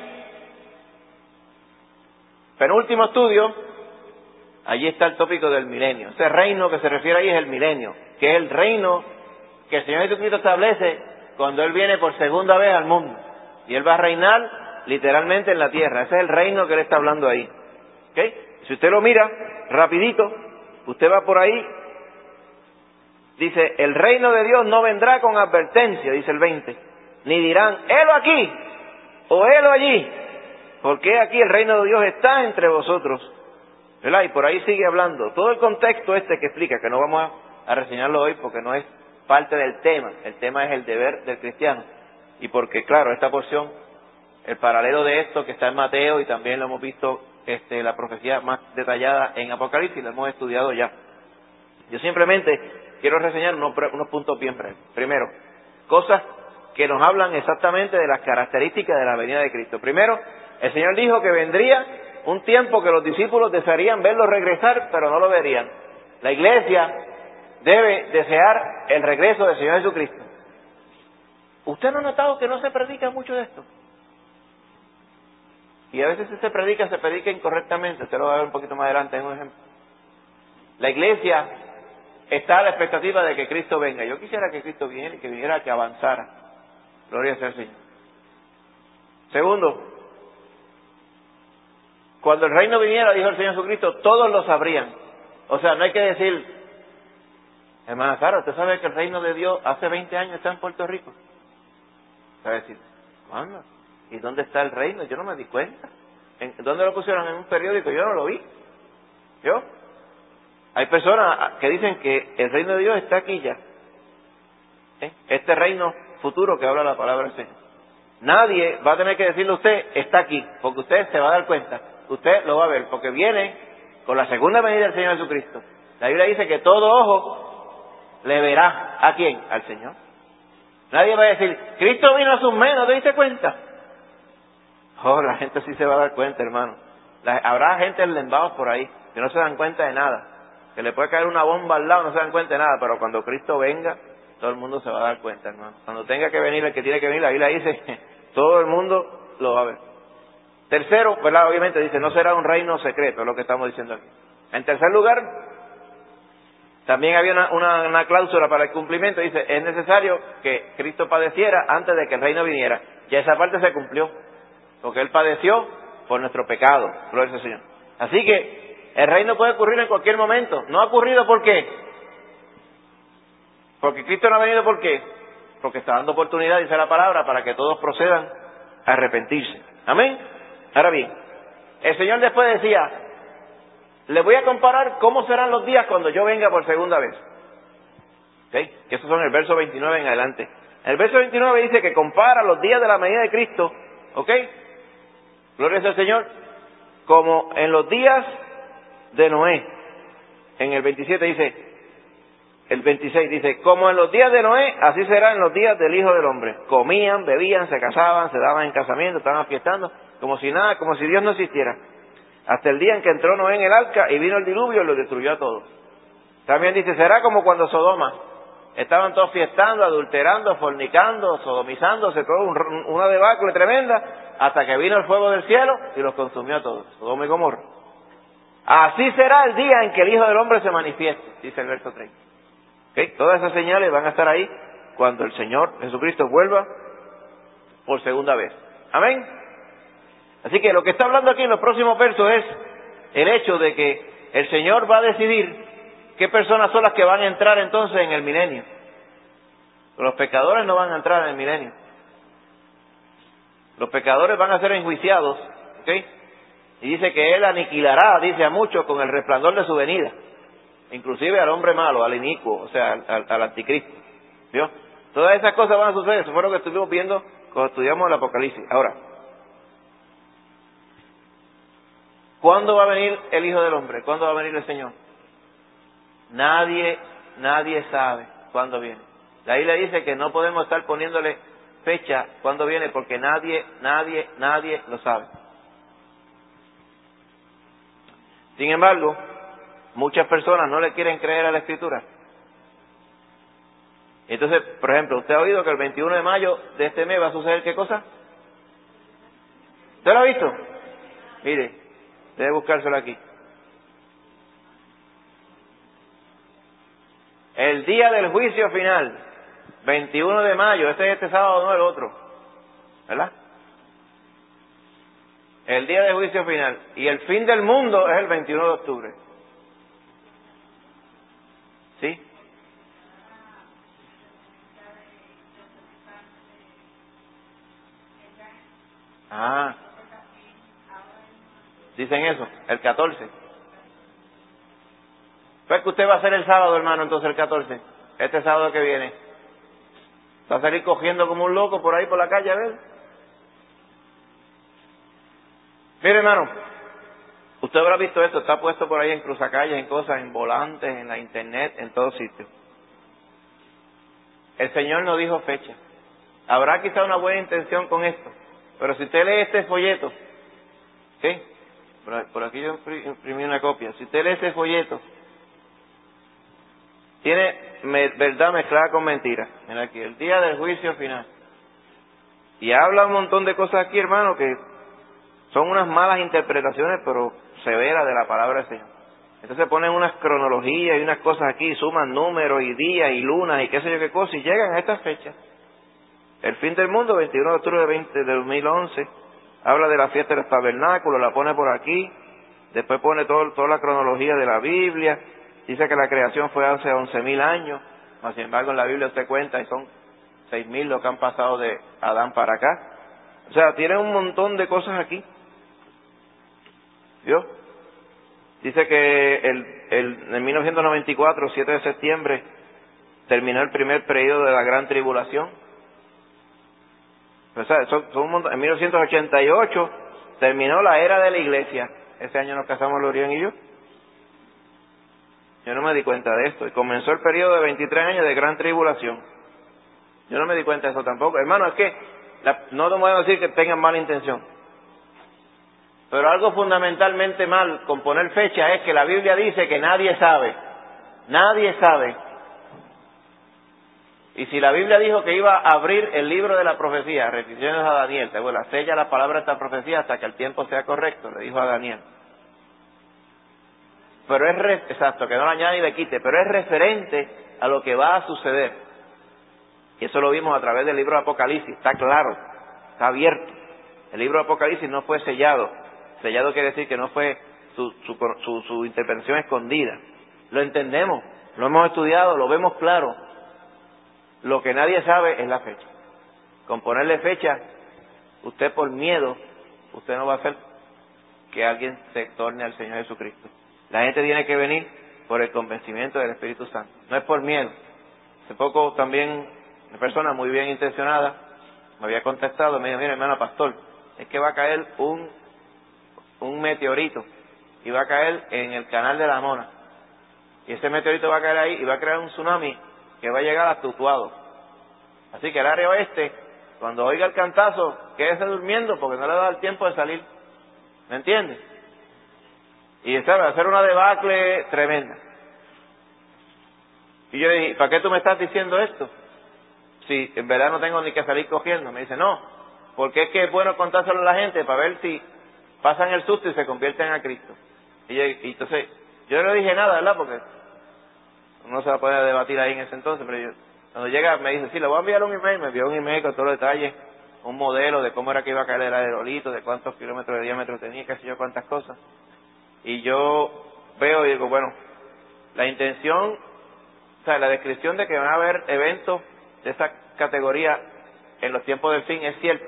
penúltimo estudio, allí está el tópico del milenio. Ese reino que se refiere ahí es el milenio, que es el reino que el Señor Jesucristo establece cuando Él viene por segunda vez al mundo. Y Él va a reinar literalmente en la tierra. Ese es el reino que Él está hablando ahí. ¿Okay? Si usted lo mira rapidito, usted va por ahí, dice, el reino de Dios no vendrá con advertencia, dice el veinte, ni dirán, helo aquí, o helo allí, porque aquí el reino de Dios está entre vosotros, ¿verdad? Y por ahí sigue hablando, todo el contexto este que explica, que no vamos a, a reseñarlo hoy porque no es parte del tema, el tema es el deber del cristiano, y porque claro, esta porción, el paralelo de esto que está en Mateo y también lo hemos visto, este, la profecía más detallada en Apocalipsis, lo hemos estudiado ya. Yo simplemente quiero reseñar unos, unos puntos bien breves. Primero, cosas que nos hablan exactamente de las características de la venida de Cristo. Primero, el Señor dijo que vendría un tiempo que los discípulos desearían verlo regresar, pero no lo verían. La iglesia debe desear el regreso del Señor Jesucristo. ¿Usted no ha notado que no se predica mucho de esto? Y a veces si se predica, se predica incorrectamente. Usted lo va a ver un poquito más adelante en un ejemplo. La iglesia está a la expectativa de que Cristo venga. Yo quisiera que Cristo viniera y que viniera, que avanzara. Gloria sea al Señor. Segundo, cuando el reino viniera, dijo el Señor Jesucristo, todos lo sabrían. O sea, no hay que decir, hermana Sara, ¿usted sabe que el reino de Dios hace veinte años está en Puerto Rico? Va a decir, ¿cuándo? ¿Y dónde está el reino? Yo no me di cuenta. ¿En, ¿Dónde lo pusieron? En un periódico. Yo no lo vi. ¿Yo? Hay personas que dicen que el reino de Dios está aquí ya. ¿Eh? Este reino futuro que habla la palabra del Señor. Nadie va a tener que decirle a usted, está aquí, porque usted se va a dar cuenta. Usted lo va a ver, porque viene con la segunda venida del Señor Jesucristo. La Biblia dice que todo ojo le verá. ¿A quién? Al Señor. Nadie va a decir, Cristo vino a sus menos, ¿te diste cuenta? Oh, la gente sí se va a dar cuenta, hermano. La, habrá gente enlembados por ahí que no se dan cuenta de nada. Que le puede caer una bomba al lado, no se dan cuenta de nada. Pero cuando Cristo venga, todo el mundo se va a dar cuenta, hermano. Cuando tenga que venir el que tiene que venir, la Biblia dice, todo el mundo lo va a ver. Tercero, ¿verdad? Obviamente dice, no será un reino secreto, es lo que estamos diciendo aquí. En tercer lugar, también había una, una, una cláusula para el cumplimiento. Dice, es necesario que Cristo padeciera antes de que el reino viniera. Ya esa parte se cumplió. Porque Él padeció por nuestro pecado. Gloria al Señor. Así que el reino puede ocurrir en cualquier momento. ¿No ha ocurrido por qué? Porque Cristo no ha venido por qué. Porque está dando oportunidad, dice la palabra, para que todos procedan a arrepentirse. Amén. Ahora bien, el Señor después decía, les voy a comparar cómo serán los días cuando yo venga por segunda vez. ¿Ok? Esos son el verso veintinueve en adelante. El verso veintinueve dice que compara los días de la venida de Cristo, ¿ok? Gloria al Señor, como en los días de Noé. En el veintisiete dice, el veintiséis dice, como en los días de Noé, así será en los días del Hijo del Hombre. Comían, bebían, se casaban, se daban en casamiento, estaban fiestando, como si nada, como si Dios no existiera. Hasta el día en que entró Noé en el arca y vino el diluvio y lo destruyó a todos. También dice, será como cuando Sodoma, estaban todos fiestando, adulterando, fornicando, sodomizándose, todo un, una debacle tremenda, hasta que vino el fuego del cielo y los consumió a todos, Sodoma y Gomorra. Así será el día en que el Hijo del Hombre se manifieste, dice el verso treinta. ¿Okay? Todas esas señales van a estar ahí cuando el Señor Jesucristo vuelva por segunda vez. Amén. Así que lo que está hablando aquí en los próximos versos es el hecho de que el Señor va a decidir qué personas son las que van a entrar entonces en el milenio. Los pecadores no van a entrar en el milenio. Los pecadores van a ser enjuiciados, ¿ok? Y dice que Él aniquilará, dice a muchos, con el resplandor de su venida. Inclusive al hombre malo, al inicuo, o sea, al, al anticristo. ¿Vio? Todas esas cosas van a suceder. Eso fue lo que estuvimos viendo cuando estudiamos el Apocalipsis. Ahora, ¿cuándo va a venir el Hijo del Hombre? ¿Cuándo va a venir el Señor? Nadie, nadie sabe cuándo viene. La Biblia dice que no podemos estar poniéndole fecha cuándo viene porque nadie, nadie, nadie lo sabe. Sin embargo, muchas personas no le quieren creer a la Escritura. Entonces, por ejemplo, ¿usted ha oído que el veintiuno de mayo de este mes va a suceder qué cosa? ¿Usted lo ha visto? Mire, debe buscárselo aquí. El día del juicio final, veintiuno de mayo, este es este sábado, no el otro, ¿verdad? El día del juicio final. Y el fin del mundo es el veintiuno de octubre. Ah. Dicen eso, el catorce. Pues que usted va a hacer el sábado, hermano, entonces el catorce. Este sábado que viene. Va a salir cogiendo como un loco por ahí por la calle, a ver. Mire, hermano, usted habrá visto esto, está puesto por ahí en cruzacalles, en cosas, en volantes, en la internet, en todos sitios. El Señor no dijo fecha. Habrá quizá una buena intención con esto, pero si usted lee este folleto, ¿sí? Por, por aquí yo imprimí una copia. Si usted lee ese folleto, tiene me, verdad mezclada con mentira. Mira aquí, el día del juicio final. Y habla un montón de cosas aquí, hermano, que son unas malas interpretaciones, pero severas de la palabra del Señor. Entonces ponen unas cronologías y unas cosas aquí, suman números y días y lunas y qué sé yo qué cosas, y llegan a estas fechas. El fin del mundo, veintiuno de octubre de, veinte, de dos mil once, habla de la fiesta de los tabernáculos, la pone por aquí, después pone todo, toda la cronología de la Biblia, dice que la creación fue hace once mil años, mas sin embargo en la Biblia usted cuenta y son seis mil lo que han pasado de Adán para acá. O sea, tiene un montón de cosas aquí. ¿Vio? Dice que el, el, en mil novecientos noventa y cuatro, siete de septiembre, terminó el primer periodo de la Gran Tribulación. O sea, son, son un montón. En mil novecientos ochenta y ocho terminó la era de la iglesia. Ese año nos casamos Lorian y yo. Yo no me di cuenta de esto. Y comenzó el periodo de veintitrés años de Gran Tribulación. Yo no me di cuenta de eso tampoco. Hermano, es que la, no te voy a decir que tengan mala intención. Pero algo fundamentalmente mal con poner fecha es que la Biblia dice que nadie sabe. Nadie sabe. Y si la Biblia dijo que iba a abrir el libro de la profecía, refiriéndose a Daniel, te vuelve, sella la palabra de esta profecía hasta que el tiempo sea correcto, le dijo a Daniel. Pero es, re, exacto, que no le añade y le quite, pero es referente a lo que va a suceder. Y eso lo vimos a través del libro de Apocalipsis, está claro, está abierto. El libro de Apocalipsis no fue sellado. Sellado quiere decir que no fue su, su, su, su intervención escondida. Lo entendemos, lo hemos estudiado, lo vemos claro. Lo que nadie sabe es la fecha. Con ponerle fecha, usted por miedo, usted no va a hacer que alguien se torne al Señor Jesucristo. La gente tiene que venir por el convencimiento del Espíritu Santo. No es por miedo. Hace poco también una persona muy bien intencionada me había contestado, me dijo, mire hermano pastor, es que va a caer un, un meteorito y va a caer en el canal de la Mona. Y ese meteorito va a caer ahí y va a crear un tsunami que va a llegar hasta Utuado. Así que el área oeste, cuando oiga el cantazo, quédese durmiendo porque no le da el tiempo de salir. ¿Me entiende? Y ¿sabe? Va a ser una debacle tremenda. Y yo le dije, ¿para qué tú me estás diciendo esto? Si en verdad no tengo ni que salir cogiendo. Me dice, no, porque es que es bueno contárselo a la gente para ver si pasan el susto y se convierten a Cristo. Y, yo, y entonces, yo no le dije nada, ¿verdad? Porque no se va a poder debatir ahí en ese entonces, pero yo, cuando llega me dice, sí, le voy a enviar un email, me envió un email con todos los detalles, un modelo de cómo era que iba a caer el aerolito, de cuántos kilómetros de diámetro tenía, qué sé yo, cuántas cosas. Y yo veo y digo, bueno, la intención, o sea, la descripción de que van a haber eventos de esa categoría en los tiempos del fin es cierta.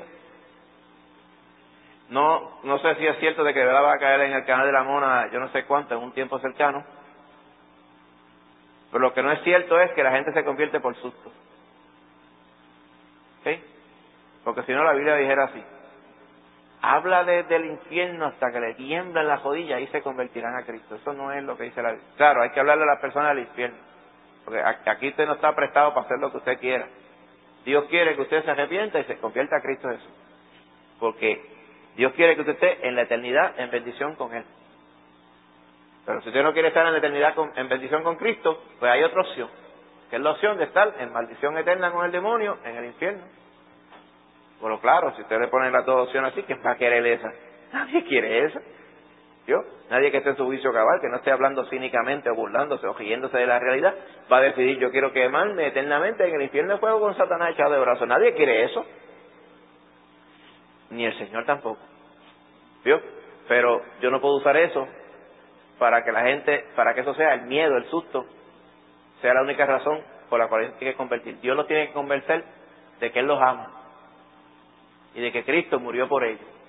No, no sé si es cierto de que de verdad va a caer en el canal de la Mona, yo no sé cuánto, en un tiempo cercano. Pero lo que no es cierto es que la gente se convierte por susto. ¿Sí? Porque si no la Biblia dijera así. Habla desde el infierno hasta que le tiemblan las rodillas y se convertirán a Cristo. Eso no es lo que dice la Biblia. Claro, hay que hablarle a las personas del infierno. Porque aquí usted no está prestado para hacer lo que usted quiera. Dios quiere que usted se arrepienta y se convierta a Cristo Jesús. Porque Dios quiere que usted esté en la eternidad en bendición con Él. Pero si usted no quiere estar en la eternidad con, en bendición con Cristo, pues hay otra opción. Que es la opción de estar en maldición eterna con el demonio en el infierno. Bueno, claro, si usted le pone las dos opciones así, ¿quién va a querer esa? Nadie quiere esa. ¿Yo? Nadie que esté en su juicio cabal, que no esté hablando cínicamente o burlándose o riéndose de la realidad, va a decidir, yo quiero quemarme eternamente en el infierno de fuego con Satanás echado de brazos. Nadie quiere eso. Ni el Señor tampoco. ¿Vio? Pero yo no puedo usar eso para que la gente, para que eso sea el miedo, el susto, sea la única razón por la cual tiene que convertir. Dios los tiene que convencer de que Él los ama y de que Cristo murió por ellos.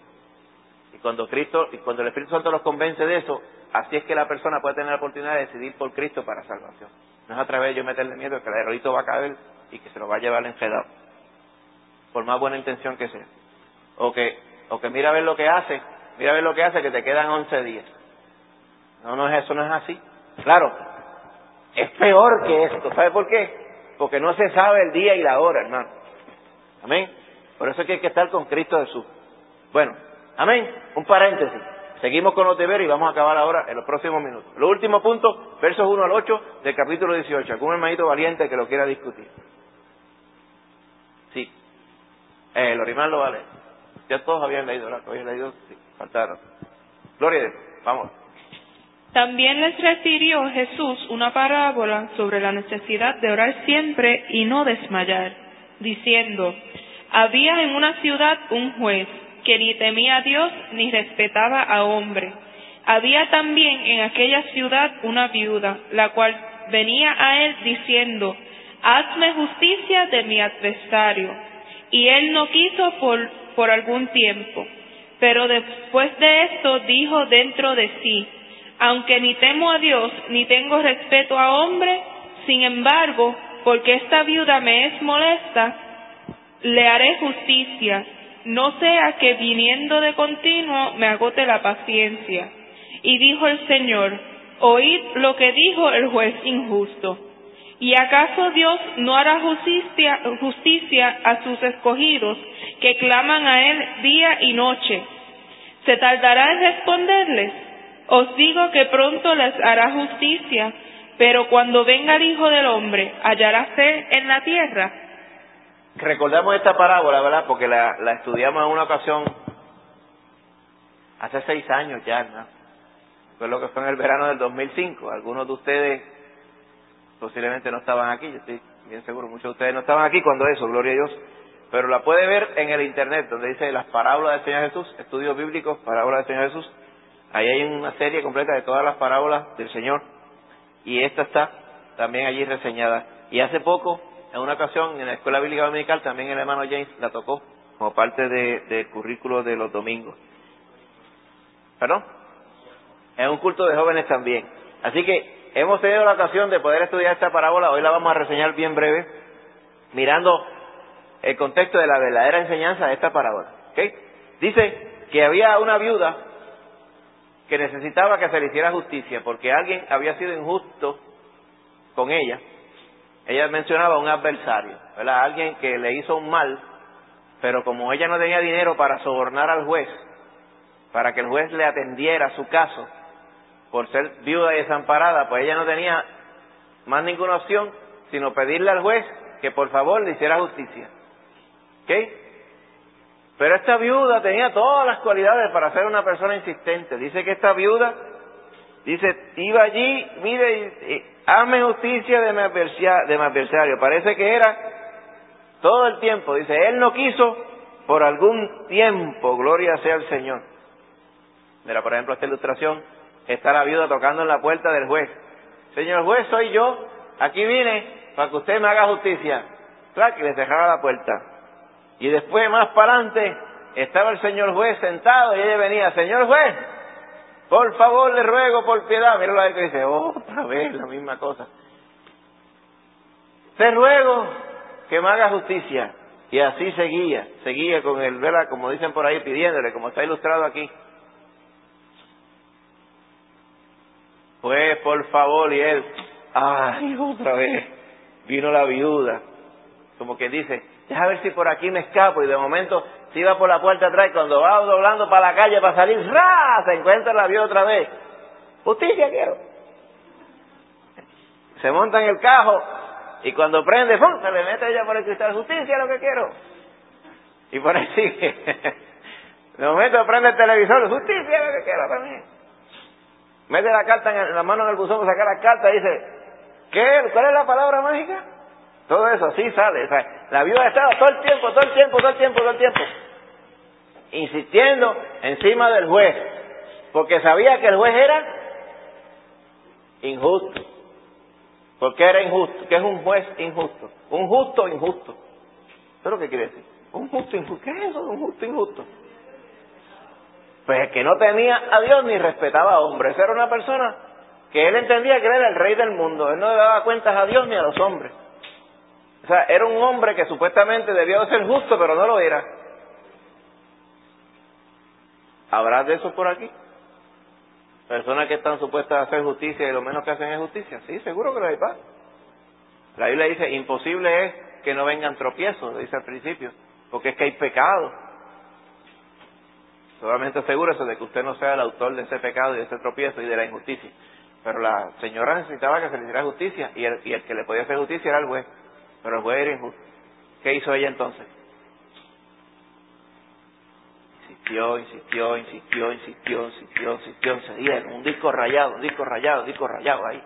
Y cuando Cristo, y cuando el Espíritu Santo los convence de eso, así es que la persona puede tener la oportunidad de decidir por Cristo para salvación. No es a través de yo meterle miedo que el erorito va a caer y que se lo va a llevar enredado, por más buena intención que sea. O que, o que mira a ver lo que hace, mira a ver lo que hace, que te quedan once días. No, no es eso, no es así. Claro, es peor que esto. ¿Sabe por qué? Porque no se sabe el día y la hora, hermano. Amén. Por eso es que hay que estar con Cristo Jesús. Bueno, amén. Un paréntesis. Seguimos con los deberes y vamos a acabar ahora en los próximos minutos. Los últimos puntos, versos uno al ocho del capítulo dieciocho. ¿Algún hermanito valiente que lo quiera discutir? Sí. Eh, Lorimar lo vale. Ya todos habían leído, ¿verdad? Habían leído, sí, faltaron. Gloria a Dios. Vamos. También les refirió Jesús una parábola sobre la necesidad de orar siempre y no desmayar, diciendo: había en una ciudad un juez que ni temía a Dios ni respetaba a hombre. Había también en aquella ciudad una viuda, la cual venía a él diciendo: hazme justicia de mi adversario. Y él no quiso por, por algún tiempo. Pero después de esto dijo dentro de sí: aunque ni temo a Dios ni tengo respeto a hombre, sin embargo, porque esta viuda me es molesta, le haré justicia, no sea que viniendo de continuo me agote la paciencia. Y dijo el Señor: oíd lo que dijo el juez injusto. ¿Y acaso Dios no hará justicia, justicia a sus escogidos que claman a Él día y noche? ¿Se tardará en responderles? Os digo que pronto les hará justicia, pero cuando venga el Hijo del Hombre, ¿hallará fe en la tierra? Recordamos esta parábola, ¿verdad? Porque la, la estudiamos en una ocasión hace seis años ya, ¿no? Fue lo que fue en el verano del dos mil cinco. Algunos de ustedes posiblemente no estaban aquí, yo estoy bien seguro, muchos de ustedes no estaban aquí cuando eso, gloria a Dios. Pero la puede ver en el internet, donde dice las parábolas del Señor Jesús, estudios bíblicos, parábolas del Señor Jesús. Ahí hay una serie completa de todas las parábolas del Señor. Y esta está también allí reseñada. Y hace poco, en una ocasión, en la Escuela Bíblica Dominical, también el hermano James la tocó como parte de, del currículo de los domingos. ¿Perdón? En un culto de jóvenes también. Así que hemos tenido la ocasión de poder estudiar esta parábola. Hoy la vamos a reseñar bien breve, mirando el contexto de la verdadera enseñanza de esta parábola. ¿Okay? Dice que había una viuda que necesitaba que se le hiciera justicia porque alguien había sido injusto con ella. Ella mencionaba un adversario, ¿verdad? Alguien que le hizo un mal, pero como ella no tenía dinero para sobornar al juez, para que el juez le atendiera su caso, por ser viuda y desamparada, pues ella no tenía más ninguna opción sino pedirle al juez que por favor le hiciera justicia. ¿Ok? Pero esta viuda tenía todas las cualidades para ser una persona insistente. Dice que esta viuda, dice, iba allí, mire, y, y, hazme justicia de mi, adversario, de mi adversario. Parece que era todo el tiempo. Dice, él no quiso por algún tiempo, gloria sea al Señor. Mira, por ejemplo, esta ilustración, está la viuda tocando en la puerta del juez. Señor juez, soy yo, aquí vine para que usted me haga justicia. Claro, que le cerraba la puerta. Y después, más para adelante, estaba el señor juez sentado y ella venía: señor juez, por favor, le ruego por piedad. Mira la que dice, otra vez la misma cosa. Te ruego que me haga justicia. Y así seguía, seguía con el, ¿verdad? Como dicen por ahí, pidiéndole, como está ilustrado aquí. Pues, por favor, y él, ay, otra vez, vino la viuda. Como que dice, deja ver si por aquí me escapo. Y de momento se iba por la puerta atrás y cuando va doblando para la calle para salir, ¡ra!, se encuentra la viuda otra vez. Justicia quiero. Se monta en el cajo y cuando prende, ¡pum!, se le mete ella por el cristal. Justicia lo que quiero. Y por ahí sigue. De momento prende el televisor, justicia lo que quiero también. Mete la carta en la mano en el buzón, saca la carta y dice, ¿qué? ¿Cuál es la palabra mágica? Todo eso así sale. O sea, la viuda estaba todo el tiempo, todo el tiempo, todo el tiempo, todo el tiempo, insistiendo encima del juez, porque sabía que el juez era injusto. ¿Por qué era injusto? ¿Qué es un juez injusto? Un justo injusto. ¿Eso es lo que quiere decir? Un justo injusto. ¿Qué es eso de un justo injusto? Pues el que no temía a Dios ni respetaba a hombres. Esa era una persona que él entendía que él era el rey del mundo. Él no le daba cuentas a Dios ni a los hombres. O sea, era un hombre que supuestamente debió de ser justo, pero no lo era. ¿Habrá de eso por aquí? Personas que están supuestas a hacer justicia y lo menos que hacen es justicia. Sí, seguro que lo hay, paz. La Biblia dice, imposible es que no vengan tropiezos, lo dice al principio, porque es que hay pecado. Solamente asegúrese de que usted no sea el autor de ese pecado y de ese tropiezo y de la injusticia. Pero la señora necesitaba que se le hiciera justicia y el, y el que le podía hacer justicia era el juez. Pero el juez era injusto. ¿Qué hizo ella entonces? Insistió, insistió, insistió, insistió, insistió, insistió, seguía un disco rayado, un disco rayado, un disco rayado ahí.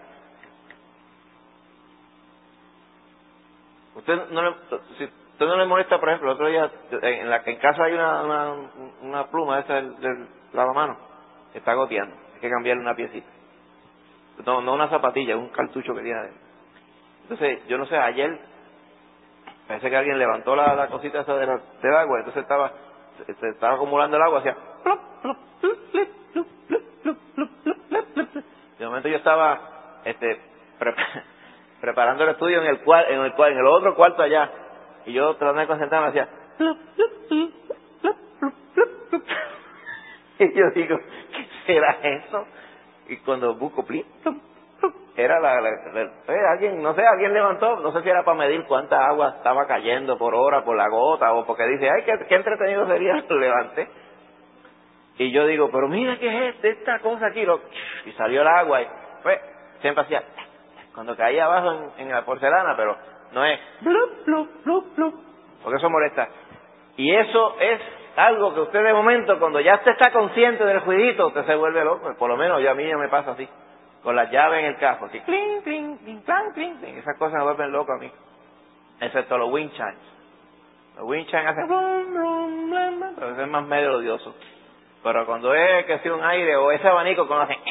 Usted no le, si usted no le molesta, por ejemplo, el otro día en la en casa hay una una, una pluma esa del, del lavamanos que está goteando, hay que cambiarle una piecita. No, no una zapatilla, un cartucho que tiene adentro. Entonces, yo no sé, ayer parece que alguien levantó la, la cosita esa de la, del agua, entonces estaba se, se estaba acumulando el agua, hacía plop, plop, plop, plop, plop, plop, plop, plop, plop, plop. De momento yo estaba este pre preparando el estudio en el cual en el cual en el otro cuarto allá, y yo tratando de concentrarme hacía plop, plop, plop, plop, plop, plop, plop. Y yo digo, ¿qué será eso? Y cuando busco plop, plop, plop, era la, la, la eh, alguien, no sé, alguien levantó, no sé si era para medir cuánta agua estaba cayendo por hora, por la gota, o porque dice, ay, qué, qué entretenido sería, lo levanté. Y yo digo, pero mira qué es esta cosa aquí, lo, y salió el agua, y pues, siempre hacía, cuando caía abajo en, en la porcelana, pero no es, blup, blup, blup, blup, porque eso molesta. Y eso es algo que usted de momento, cuando ya usted está consciente del juidito, usted se vuelve loco, por lo menos yo, a mí ya me pasa así. Con las llaves en el carro, así, clink, clink, clink, clink, clink, clink. Esas cosas me vuelven loco a mí. Excepto los wind chimes. Los wind chimes hacen blum, blum, blum, blum, pero eso es más medio odioso. Pero cuando es que sea un aire o ese abanico cuando hace,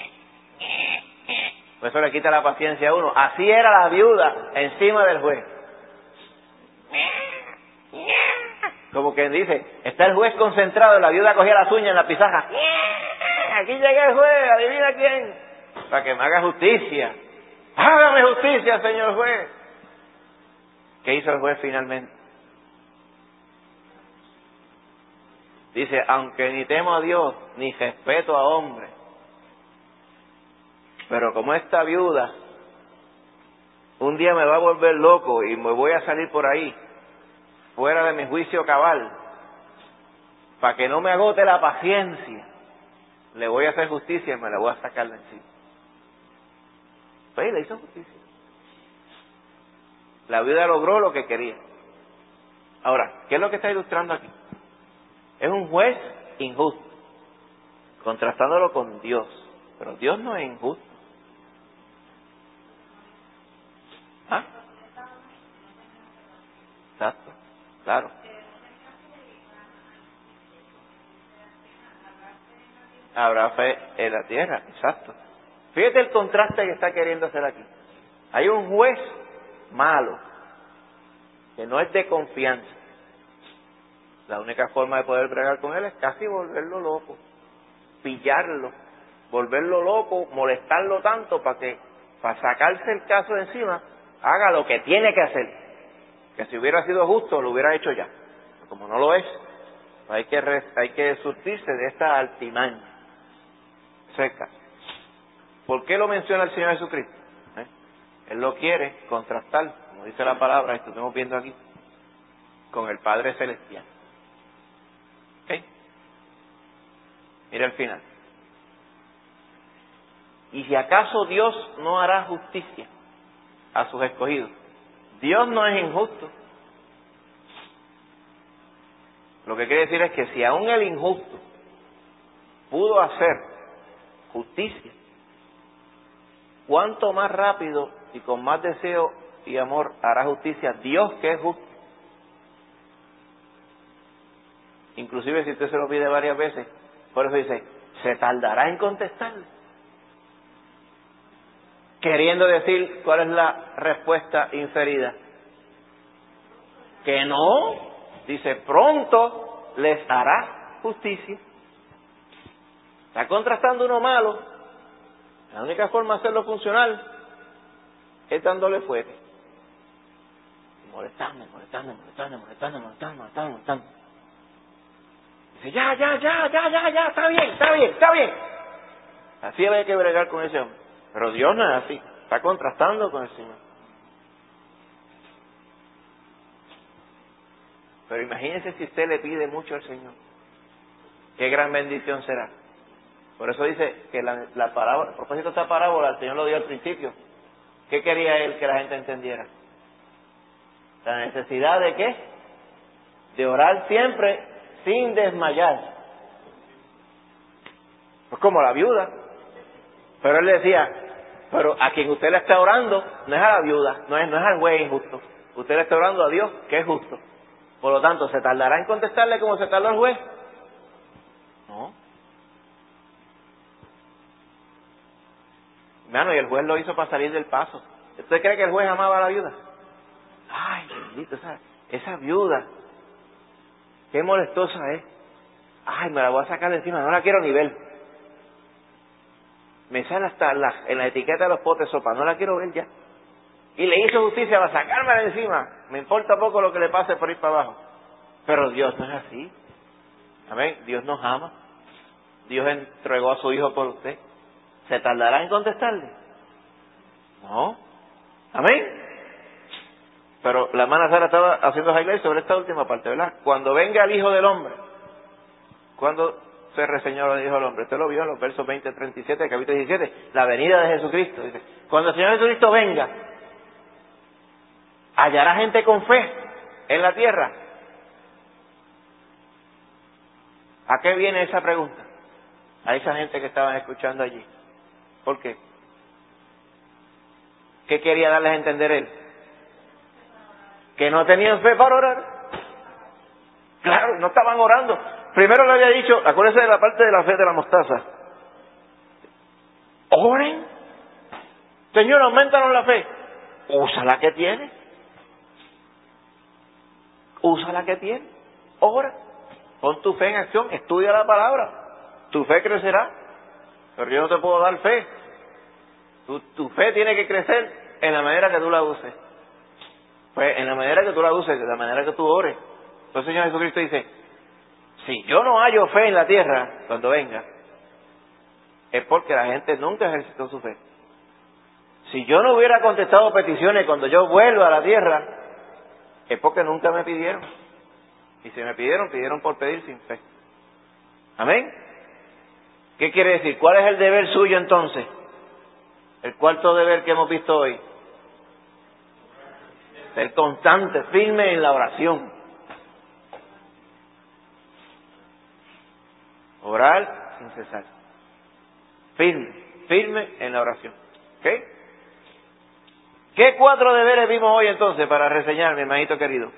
pues eso le quita la paciencia a uno. Así era la viuda encima del juez. Como quien dice, está el juez concentrado y la viuda cogía las uñas en la pisaja. Aquí llega el juez, adivina quién. Para que me haga justicia. Hágame justicia, señor juez. ¿Qué hizo el juez finalmente? Dice, aunque ni temo a Dios, ni respeto a hombres, pero como esta viuda un día me va a volver loco y me voy a salir por ahí, fuera de mi juicio cabal, para que no me agote la paciencia, le voy a hacer justicia y me la voy a sacar de encima. Pues le hizo justicia. La viuda logró lo que quería. Ahora, ¿qué es lo que está ilustrando aquí? Es un juez injusto, contrastándolo con Dios. Pero Dios no es injusto. ¿Ah? Exacto, claro. Habrá fe en la tierra, exacto. Fíjate el contraste que está queriendo hacer aquí. Hay un juez malo, que no es de confianza. La única forma de poder bregar con él es casi volverlo loco, pillarlo, volverlo loco, molestarlo tanto para que, para sacarse el caso de encima, haga lo que tiene que hacer. Que si hubiera sido justo, lo hubiera hecho ya. Pero como no lo es, hay que, re, hay que surtirse de esta altimaña. Seca. ¿Por qué lo menciona el Señor Jesucristo? ¿Eh? Él lo quiere contrastar, como dice la palabra, esto estamos viendo aquí, con el Padre Celestial. ¿Ok? Mira el final. ¿Y si acaso Dios no hará justicia a sus escogidos? Dios no es injusto. Lo que quiere decir es que si aún el injusto pudo hacer justicia, ¿cuánto más rápido y con más deseo y amor hará justicia Dios, que es justo? Inclusive si usted se lo pide varias veces, por eso dice, se tardará en contestarle. Queriendo decir, ¿cuál es la respuesta inferida? Que no, dice, pronto les hará justicia. Está contrastando uno malo. La única forma de hacerlo funcional es dándole fuerte. Molestando, molestando, molestando, molestando, molestando, molestando, molestando. Dice, ya, ya, ya, ya, ya, ya, está bien, está bien, está bien. Así había que bregar con ese hombre. Pero Dios no es así. Está contrastando con el Señor. Pero imagínese si usted le pide mucho al Señor. Qué gran bendición será. Por eso dice que la, la parábola, a propósito de esta parábola, el Señor lo dio al principio. ¿Qué quería Él que la gente entendiera? La necesidad de ¿qué? De orar siempre sin desmayar. Pues como la viuda. Pero Él decía, pero a quien usted le está orando no es a la viuda, no es, no es al juez injusto. Usted le está orando a Dios, que es justo. Por lo tanto, ¿se tardará en contestarle como se tardó el juez? No. Hermano, y el juez lo hizo para salir del paso. ¿Usted cree que el juez amaba a la viuda? Ay, bendito, esa, esa viuda. Qué molestosa es. Ay, me la voy a sacar de encima, no la quiero ni ver. Me sale hasta la, en la etiqueta de los potes de sopa, no la quiero ver ya. Y le hizo justicia para sacármela de encima. Me importa poco lo que le pase por ir para abajo. Pero Dios no es así. Amén. Dios nos ama. Dios entregó a su Hijo por usted. ¿Se tardará en contestarle? No. Amén. Pero la hermana Sara estaba haciendo highlight sobre esta última parte, ¿verdad? Cuando venga el Hijo del Hombre. ¿Cuándo se reseñó el Hijo del Hombre? Usted lo vio en los versos veinte, treinta y siete, capítulo diecisiete. La venida de Jesucristo. Dice, cuando el Señor Jesucristo venga, ¿hallará gente con fe en la tierra? ¿A qué viene esa pregunta? A esa gente que estaban escuchando allí. ¿Por qué? ¿Qué quería darles a entender Él? Que no tenían fe para orar. Claro, no estaban orando. Primero le había dicho, acuérdense de la parte de la fe de la mostaza. Oren. Señor, aumentanos la fe. Usa la que tiene. Usa la que tiene. Ora. Pon tu fe en acción. Estudia la palabra. Tu fe crecerá. Pero yo no te puedo dar fe. Tu, tu fe tiene que crecer en la manera que tú la uses. Pues en la manera que tú la uses, en la manera que tú ores. Entonces el Señor Jesucristo dice, si yo no hallo fe en la tierra cuando venga, es porque la gente nunca ejercitó su fe. Si yo no hubiera contestado peticiones cuando yo vuelva a la tierra, es porque nunca me pidieron. Y si me pidieron, pidieron por pedir sin fe. ¿Amén? ¿Qué quiere decir? ¿Cuál es el deber suyo entonces? El cuarto deber que hemos visto hoy. Ser constante, firme en la oración. Orar sin cesar. Firme, firme en la oración. ¿Ok? ¿Qué cuatro deberes vimos hoy entonces para reseñar, mi hermanito querido?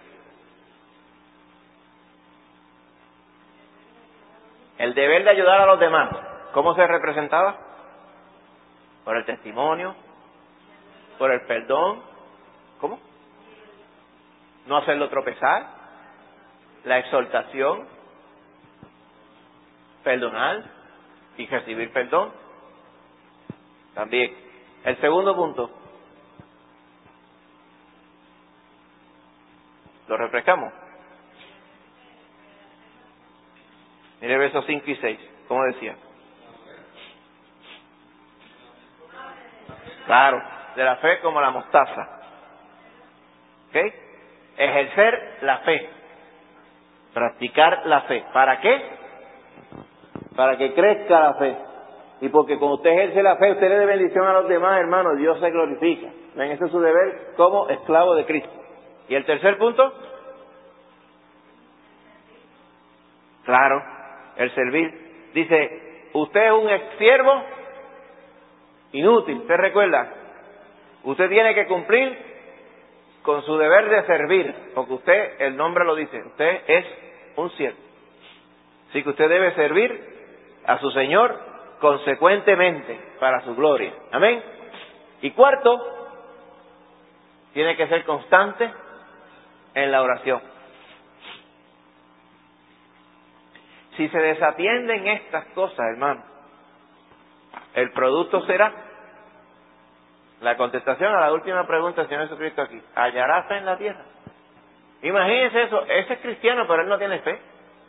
El deber de ayudar a los demás. ¿Cómo se representaba? Por el testimonio, por el perdón. ¿Cómo? No hacerlo tropezar. La exhortación. Perdonar y recibir perdón. También. El segundo punto. ¿Lo refrescamos? Mire versos cinco y seis. ¿Cómo decía? Claro, de la fe como la mostaza. ¿Ok? Ejercer la fe. Practicar la fe. ¿Para qué? Para que crezca la fe. Y porque cuando usted ejerce la fe, usted le dé bendición a los demás, hermanos, Dios se glorifica. ¿Ven? Ese es su deber como esclavo de Cristo. ¿Y el tercer punto? Claro, el servir. Dice, usted es un siervo inútil. ¿Usted recuerda? Usted tiene que cumplir con su deber de servir, porque usted, el nombre lo dice, usted es un siervo. Así que usted debe servir a su Señor consecuentemente para su gloria. Amén. Y cuarto, tiene que ser constante en la oración. Si se desatienden estas cosas, hermano, El producto será la contestación a la última pregunta del Señor Jesucristo aquí. ¿Hallará fe en la tierra? Imagínense eso. Ese es cristiano, pero él no tiene fe.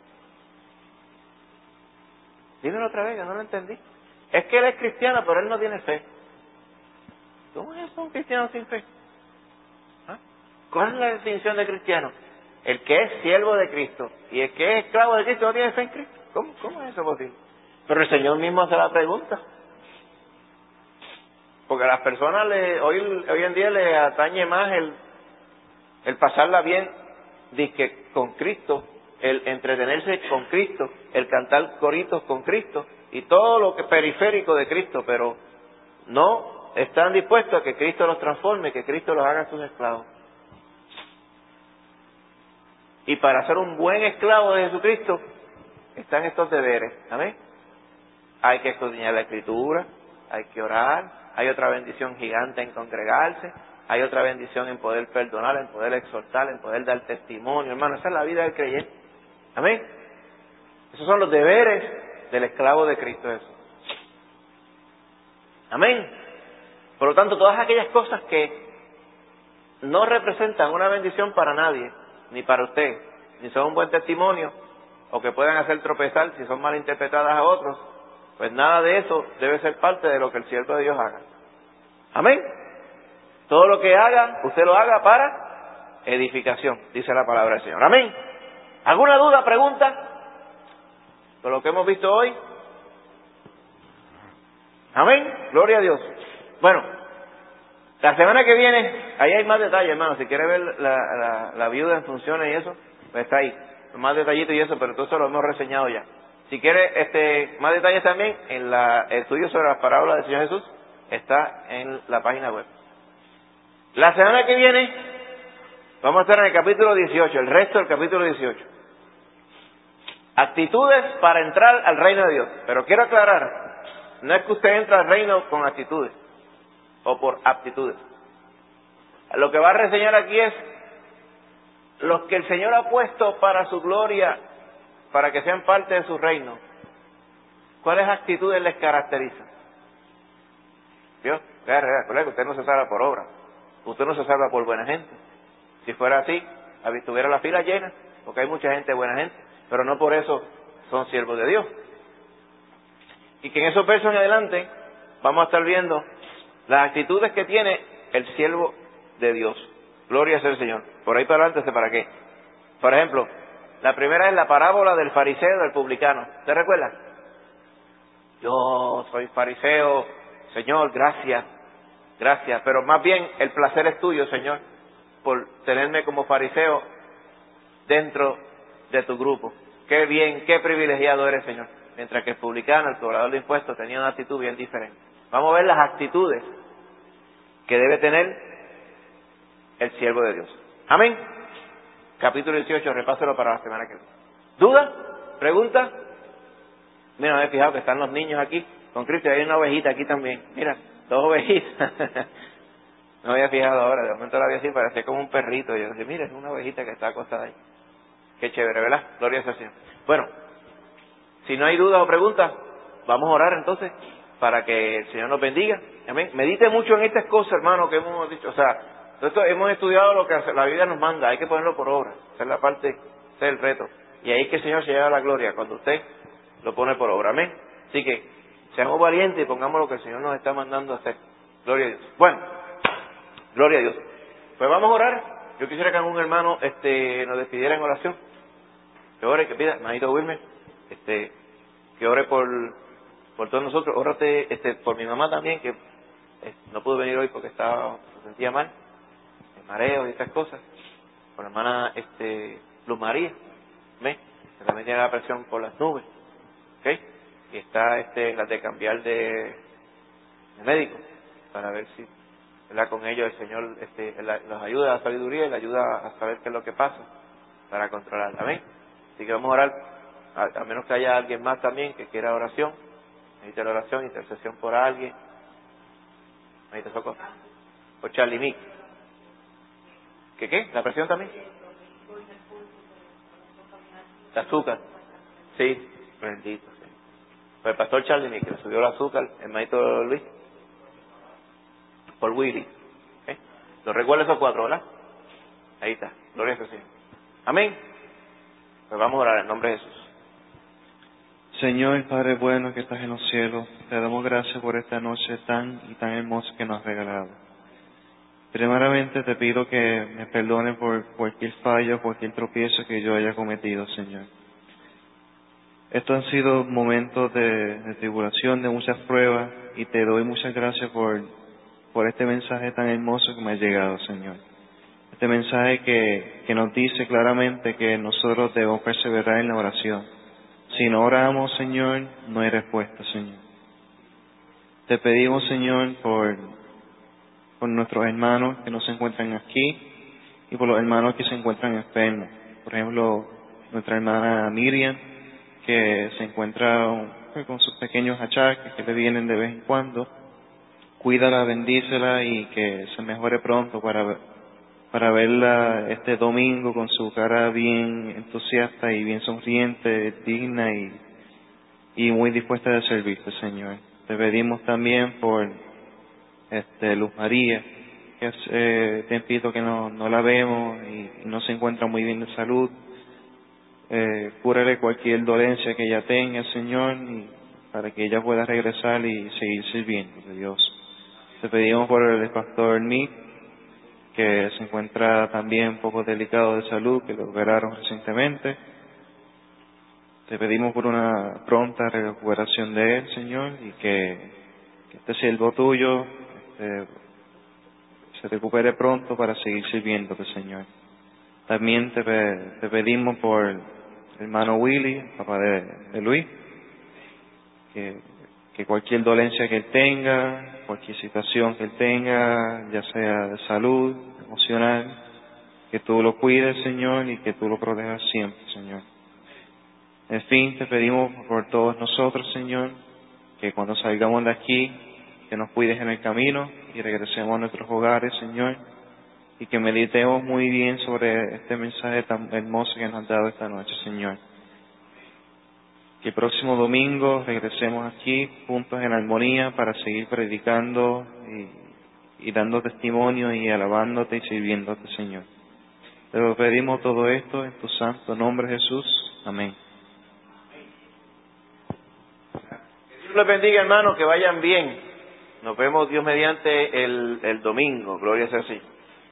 Dímelo otra vez, que no lo entendí. Es que él es cristiano, pero él no tiene fe. ¿Cómo es eso, un cristiano sin fe? ¿Ah? ¿Cuál es la definición de cristiano? El que es siervo de Cristo y el que es esclavo de Cristo no tiene fe en Cristo. ¿Cómo, cómo es eso posible? Pero el Señor mismo hace la pregunta. Porque a las personas le, hoy, hoy en día le atañe más el, el pasarla bien dizque con Cristo, el entretenerse con Cristo, el cantar coritos con Cristo y todo lo que es periférico de Cristo, pero no están dispuestos a que Cristo los transforme, que Cristo los haga sus esclavos. Y para ser un buen esclavo de Jesucristo están estos deberes. ¿Amén? Hay que escudriñar la Escritura, hay que orar, hay otra bendición gigante en congregarse, hay otra bendición en poder perdonar, en poder exhortar, en poder dar testimonio. Hermano, esa es la vida del creyente. Amén. Esos son los deberes del esclavo de Cristo Jesús. Amén. Por lo tanto, todas aquellas cosas que no representan una bendición para nadie, ni para usted, ni son un buen testimonio, o que puedan hacer tropezar si son mal interpretadas a otros, pues nada de eso debe ser parte de lo que el siervo de Dios haga. Amén. Todo lo que haga, usted lo haga para edificación, dice la palabra del Señor. Amén. ¿Alguna duda, pregunta? Con lo que hemos visto hoy. Amén. Gloria a Dios. Bueno, la semana que viene, ahí hay más detalles, hermano. Si quiere ver la, la, la viuda en funciones y eso, pues está ahí. Más detallitos y eso, pero todo eso lo hemos reseñado ya. Si quiere este, más detalles también, en la, el estudio sobre las parábolas del Señor Jesús está en la página web. La semana que viene vamos a estar en el capítulo dieciocho, el resto del capítulo dieciocho. Actitudes para entrar al reino de Dios. Pero quiero aclarar, no es que usted entra al reino con actitudes o por aptitudes. Lo que va a reseñar aquí es los que el Señor ha puesto para su gloria, para que sean parte de su reino. ¿Cuáles actitudes les caracterizan? Dios, recuerda que usted no se salva por obra, usted no se salva por buena gente. Si fuera así, estuviera la fila llena, porque hay mucha gente buena gente, pero no por eso son siervos de Dios. Y que en esos versos en adelante vamos a estar viendo las actitudes que tiene el siervo de Dios. Gloria sea el Señor. Por ahí para adelante, ¿para qué? Por ejemplo, la primera es la parábola del fariseo y del publicano. ¿Te recuerdas? Yo soy fariseo, Señor, gracias, gracias. Pero más bien el placer es tuyo, Señor, por tenerme como fariseo dentro de tu grupo. Qué bien, qué privilegiado eres, Señor. Mientras que el publicano, el cobrador de impuestos, tenía una actitud bien diferente. Vamos a ver las actitudes que debe tener el siervo de Dios. Amén. Capítulo dieciocho, repáselo para la semana que viene. ¿Duda? ¿Pregunta? Mira, me he fijado que están los niños aquí con Cristo y hay una ovejita aquí también. Mira, dos ovejitas. No había fijado ahora, de momento la vi así, parecía como un perrito. Y yo dije, mira, es una ovejita que está acostada ahí. Qué chévere, ¿verdad? Gloria a Dios. Bueno, si no hay dudas o preguntas, vamos a orar entonces para que el Señor nos bendiga. Amén. Medite mucho en estas cosas, hermano, que hemos dicho. O sea, esto, hemos estudiado lo que la Biblia nos manda, hay que ponerlo por obra. Esa es la parte, ese es el reto. Y ahí es que el Señor se lleva la gloria, cuando usted lo pone por obra. Amén. Así que seamos valientes y pongamos lo que el Señor nos está mandando a hacer. Gloria a Dios. Bueno, gloria a Dios. Pues vamos a orar. Yo quisiera que algún hermano este, nos despidiera en oración. Que ore, que pida, hermanito Wilmer, este, que ore por, por todos nosotros. Órate este, por mi mamá también, que eh, no pudo venir hoy porque estaba, se sentía mal, el mareo y estas cosas. Por la hermana este, Luz María, ¿ves? Que también tiene la presión por las nubes, ¿ok? Y está este, la de cambiar de, de médico, para ver si, ¿verdad? Con ellos el Señor este, la, los ayuda a la sabiduría y le ayuda a saber qué es lo que pasa para controlar. Amén. Así que vamos a orar, a, a menos que haya alguien más también que quiera oración, necesita la oración, intercesión por alguien, necesita socorro, por Charlie Mick. ¿Qué qué? ¿La presión también? ¿El azúcar? Sí, bendito. Sí. Por el pastor Charlie, ni que le subió el azúcar, el maestro Luis. Por Willy. ¿Eh? ¿Lo recuerda esos cuatro, verdad? Ahí está. Gloria a Jesús. Amén. Pues vamos a orar en nombre de Jesús. Señor, Padre bueno que estás en los cielos, te damos gracias por esta noche tan y tan hermosa que nos has regalado. Primeramente te pido que me perdones por cualquier fallo, cualquier tropiezo que yo haya cometido, Señor. Estos han sido momentos de, de tribulación, de muchas pruebas, y te doy muchas gracias por, por este mensaje tan hermoso que me ha llegado, Señor. Este mensaje que, que nos dice claramente que nosotros debemos perseverar en la oración. Si no oramos, Señor, no hay respuesta, Señor. Te pedimos, Señor, por, por nuestros hermanos que no se encuentran aquí y por los hermanos que se encuentran enfermos. Por ejemplo, nuestra hermana Miriam, que se encuentra con sus pequeños achaques que le vienen de vez en cuando. Cuídala, bendícela y que se mejore pronto para, para verla este domingo con su cara bien entusiasta y bien sonriente, digna y, y muy dispuesta de servirte, Señor. Te pedimos también por este Luz María, que hace eh, tiempito que no, no la vemos y, y no se encuentra muy bien de salud. Eh, cúrale cualquier dolencia que ella tenga, Señor, y para que ella pueda regresar y seguir sirviendo de Dios. Te pedimos por el pastor Nick, que se encuentra también un poco delicado de salud, que lo operaron recientemente. Te pedimos por una pronta recuperación de él, Señor, y que, que este siervo tuyo este, se recupere pronto para seguir sirviéndote, Señor. También te, te pedimos por el hermano Willy, el papá de, de Luis, que, que cualquier dolencia que él tenga, cualquier situación que él tenga, ya sea de salud, emocional, que tú lo cuides, Señor, y que tú lo protejas siempre, Señor. En fin, te pedimos por todos nosotros, Señor, que cuando salgamos de aquí, que nos cuides en el camino y regresemos a nuestros hogares, Señor, y que meditemos muy bien sobre este mensaje tan hermoso que nos has dado esta noche, Señor. Que el próximo domingo regresemos aquí juntos en armonía para seguir predicando y, y dando testimonio y alabándote y sirviéndote, Señor. Te lo pedimos todo esto en tu santo nombre, Jesús. Amén. Que Dios les bendiga, hermanos, que vayan bien. Nos vemos, Dios mediante, el, el domingo. Gloria sea al Señor.